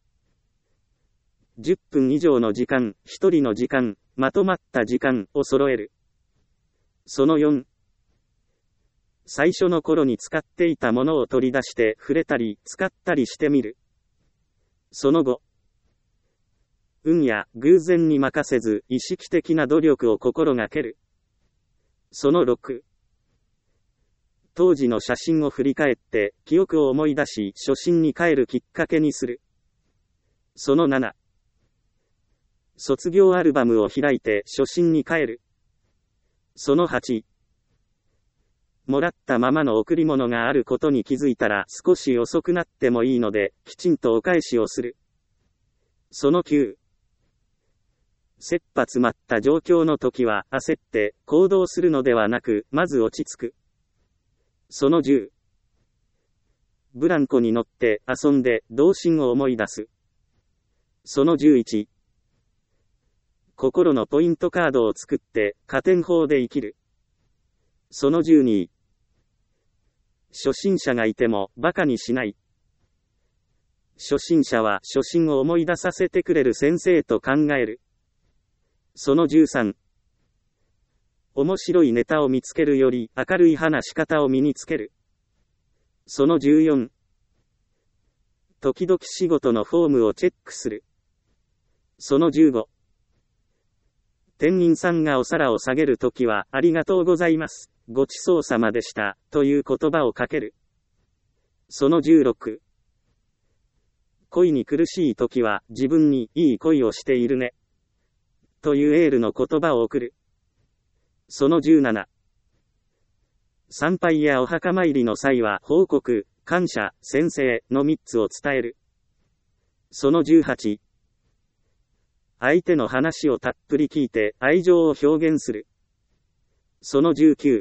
3。10分以上の時間、1人の時間、まとまった時間を揃える。その4。最初の頃に使っていたものを取り出して触れたり使ったりしてみる。その後、運や偶然に任せず意識的な努力を心がける。その6、当時の写真を振り返って記憶を思い出し初心に帰るきっかけにする。その7、卒業アルバムを開いて初心に帰る。その8、もらったままの贈り物があることに気づいたら少し遅くなってもいいのできちんとお返しをする。その9、切羽詰まった状況の時は焦って行動するのではなくまず落ち着く。その10、ブランコに乗って遊んで童心を思い出す。その11、心のポイントカードを作って加点法で生きる。その12、初心者がいても馬鹿にしない。初心者は初心を思い出させてくれる先生と考える。その13、面白いネタを見つけるより明るい話し方を身につける。その14、時々仕事のフォームをチェックする。その15、店員さんがお皿を下げるときはありがとうございます、ごちそうさまでした、という言葉をかける。その16、恋に苦しいときは自分にいい恋をしているね、というエールの言葉を送る。その17、参拝やお墓参りの際は報告、感謝、宣誓の3つを伝える。その18、 相手の話をたっぷり聞いて愛情を表現する。その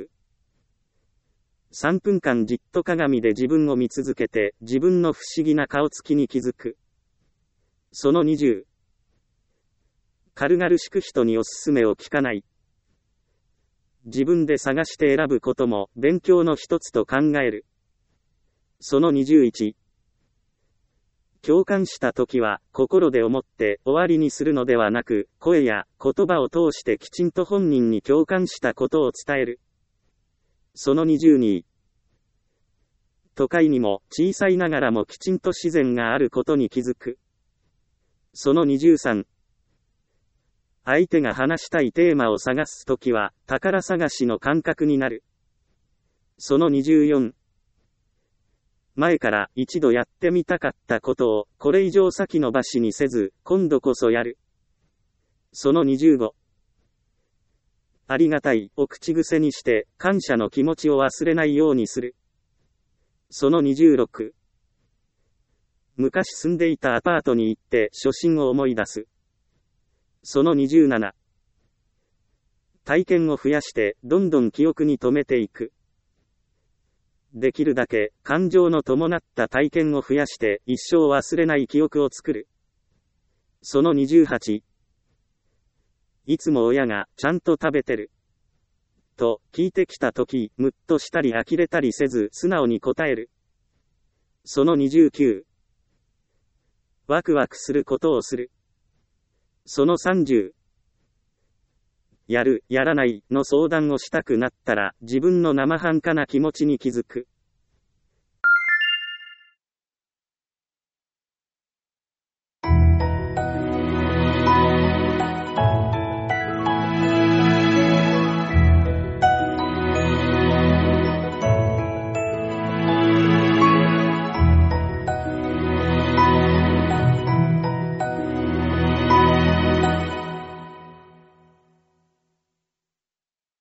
19。3分間じっと鏡で自分を見続けて自分の不思議な顔つきに気づく。その20。軽々しく人におすすめを聞かない。自分で探して選ぶことも勉強の一つと考える。その21。共感したときは心で思って終わりにするのではなく、声や言葉を通してきちんと本人に共感したことを伝える。その22。都会にも小さいながらもきちんと自然があることに気づく。その23。相手が話したいテーマを探すときは宝探しの感覚になる。その24。前から一度やってみたかったことをこれ以上先延ばしにせず今度こそやる。その25。ありがたいを口癖にして感謝の気持ちを忘れないようにする。その26。昔住んでいたアパートに行って初心を思い出す。その27。体験を増やしてどんどん記憶に留めていく。できるだけ感情の伴った体験を増やして一生忘れない記憶を作る。その28。いつも親がちゃんと食べてると聞いてきたとき、ムッとしたり呆れたりせず素直に答える。その29。ワクワクすることをする。その30。やる、やらないの相談をしたくなったら自分の生半可な気持ちに気づく。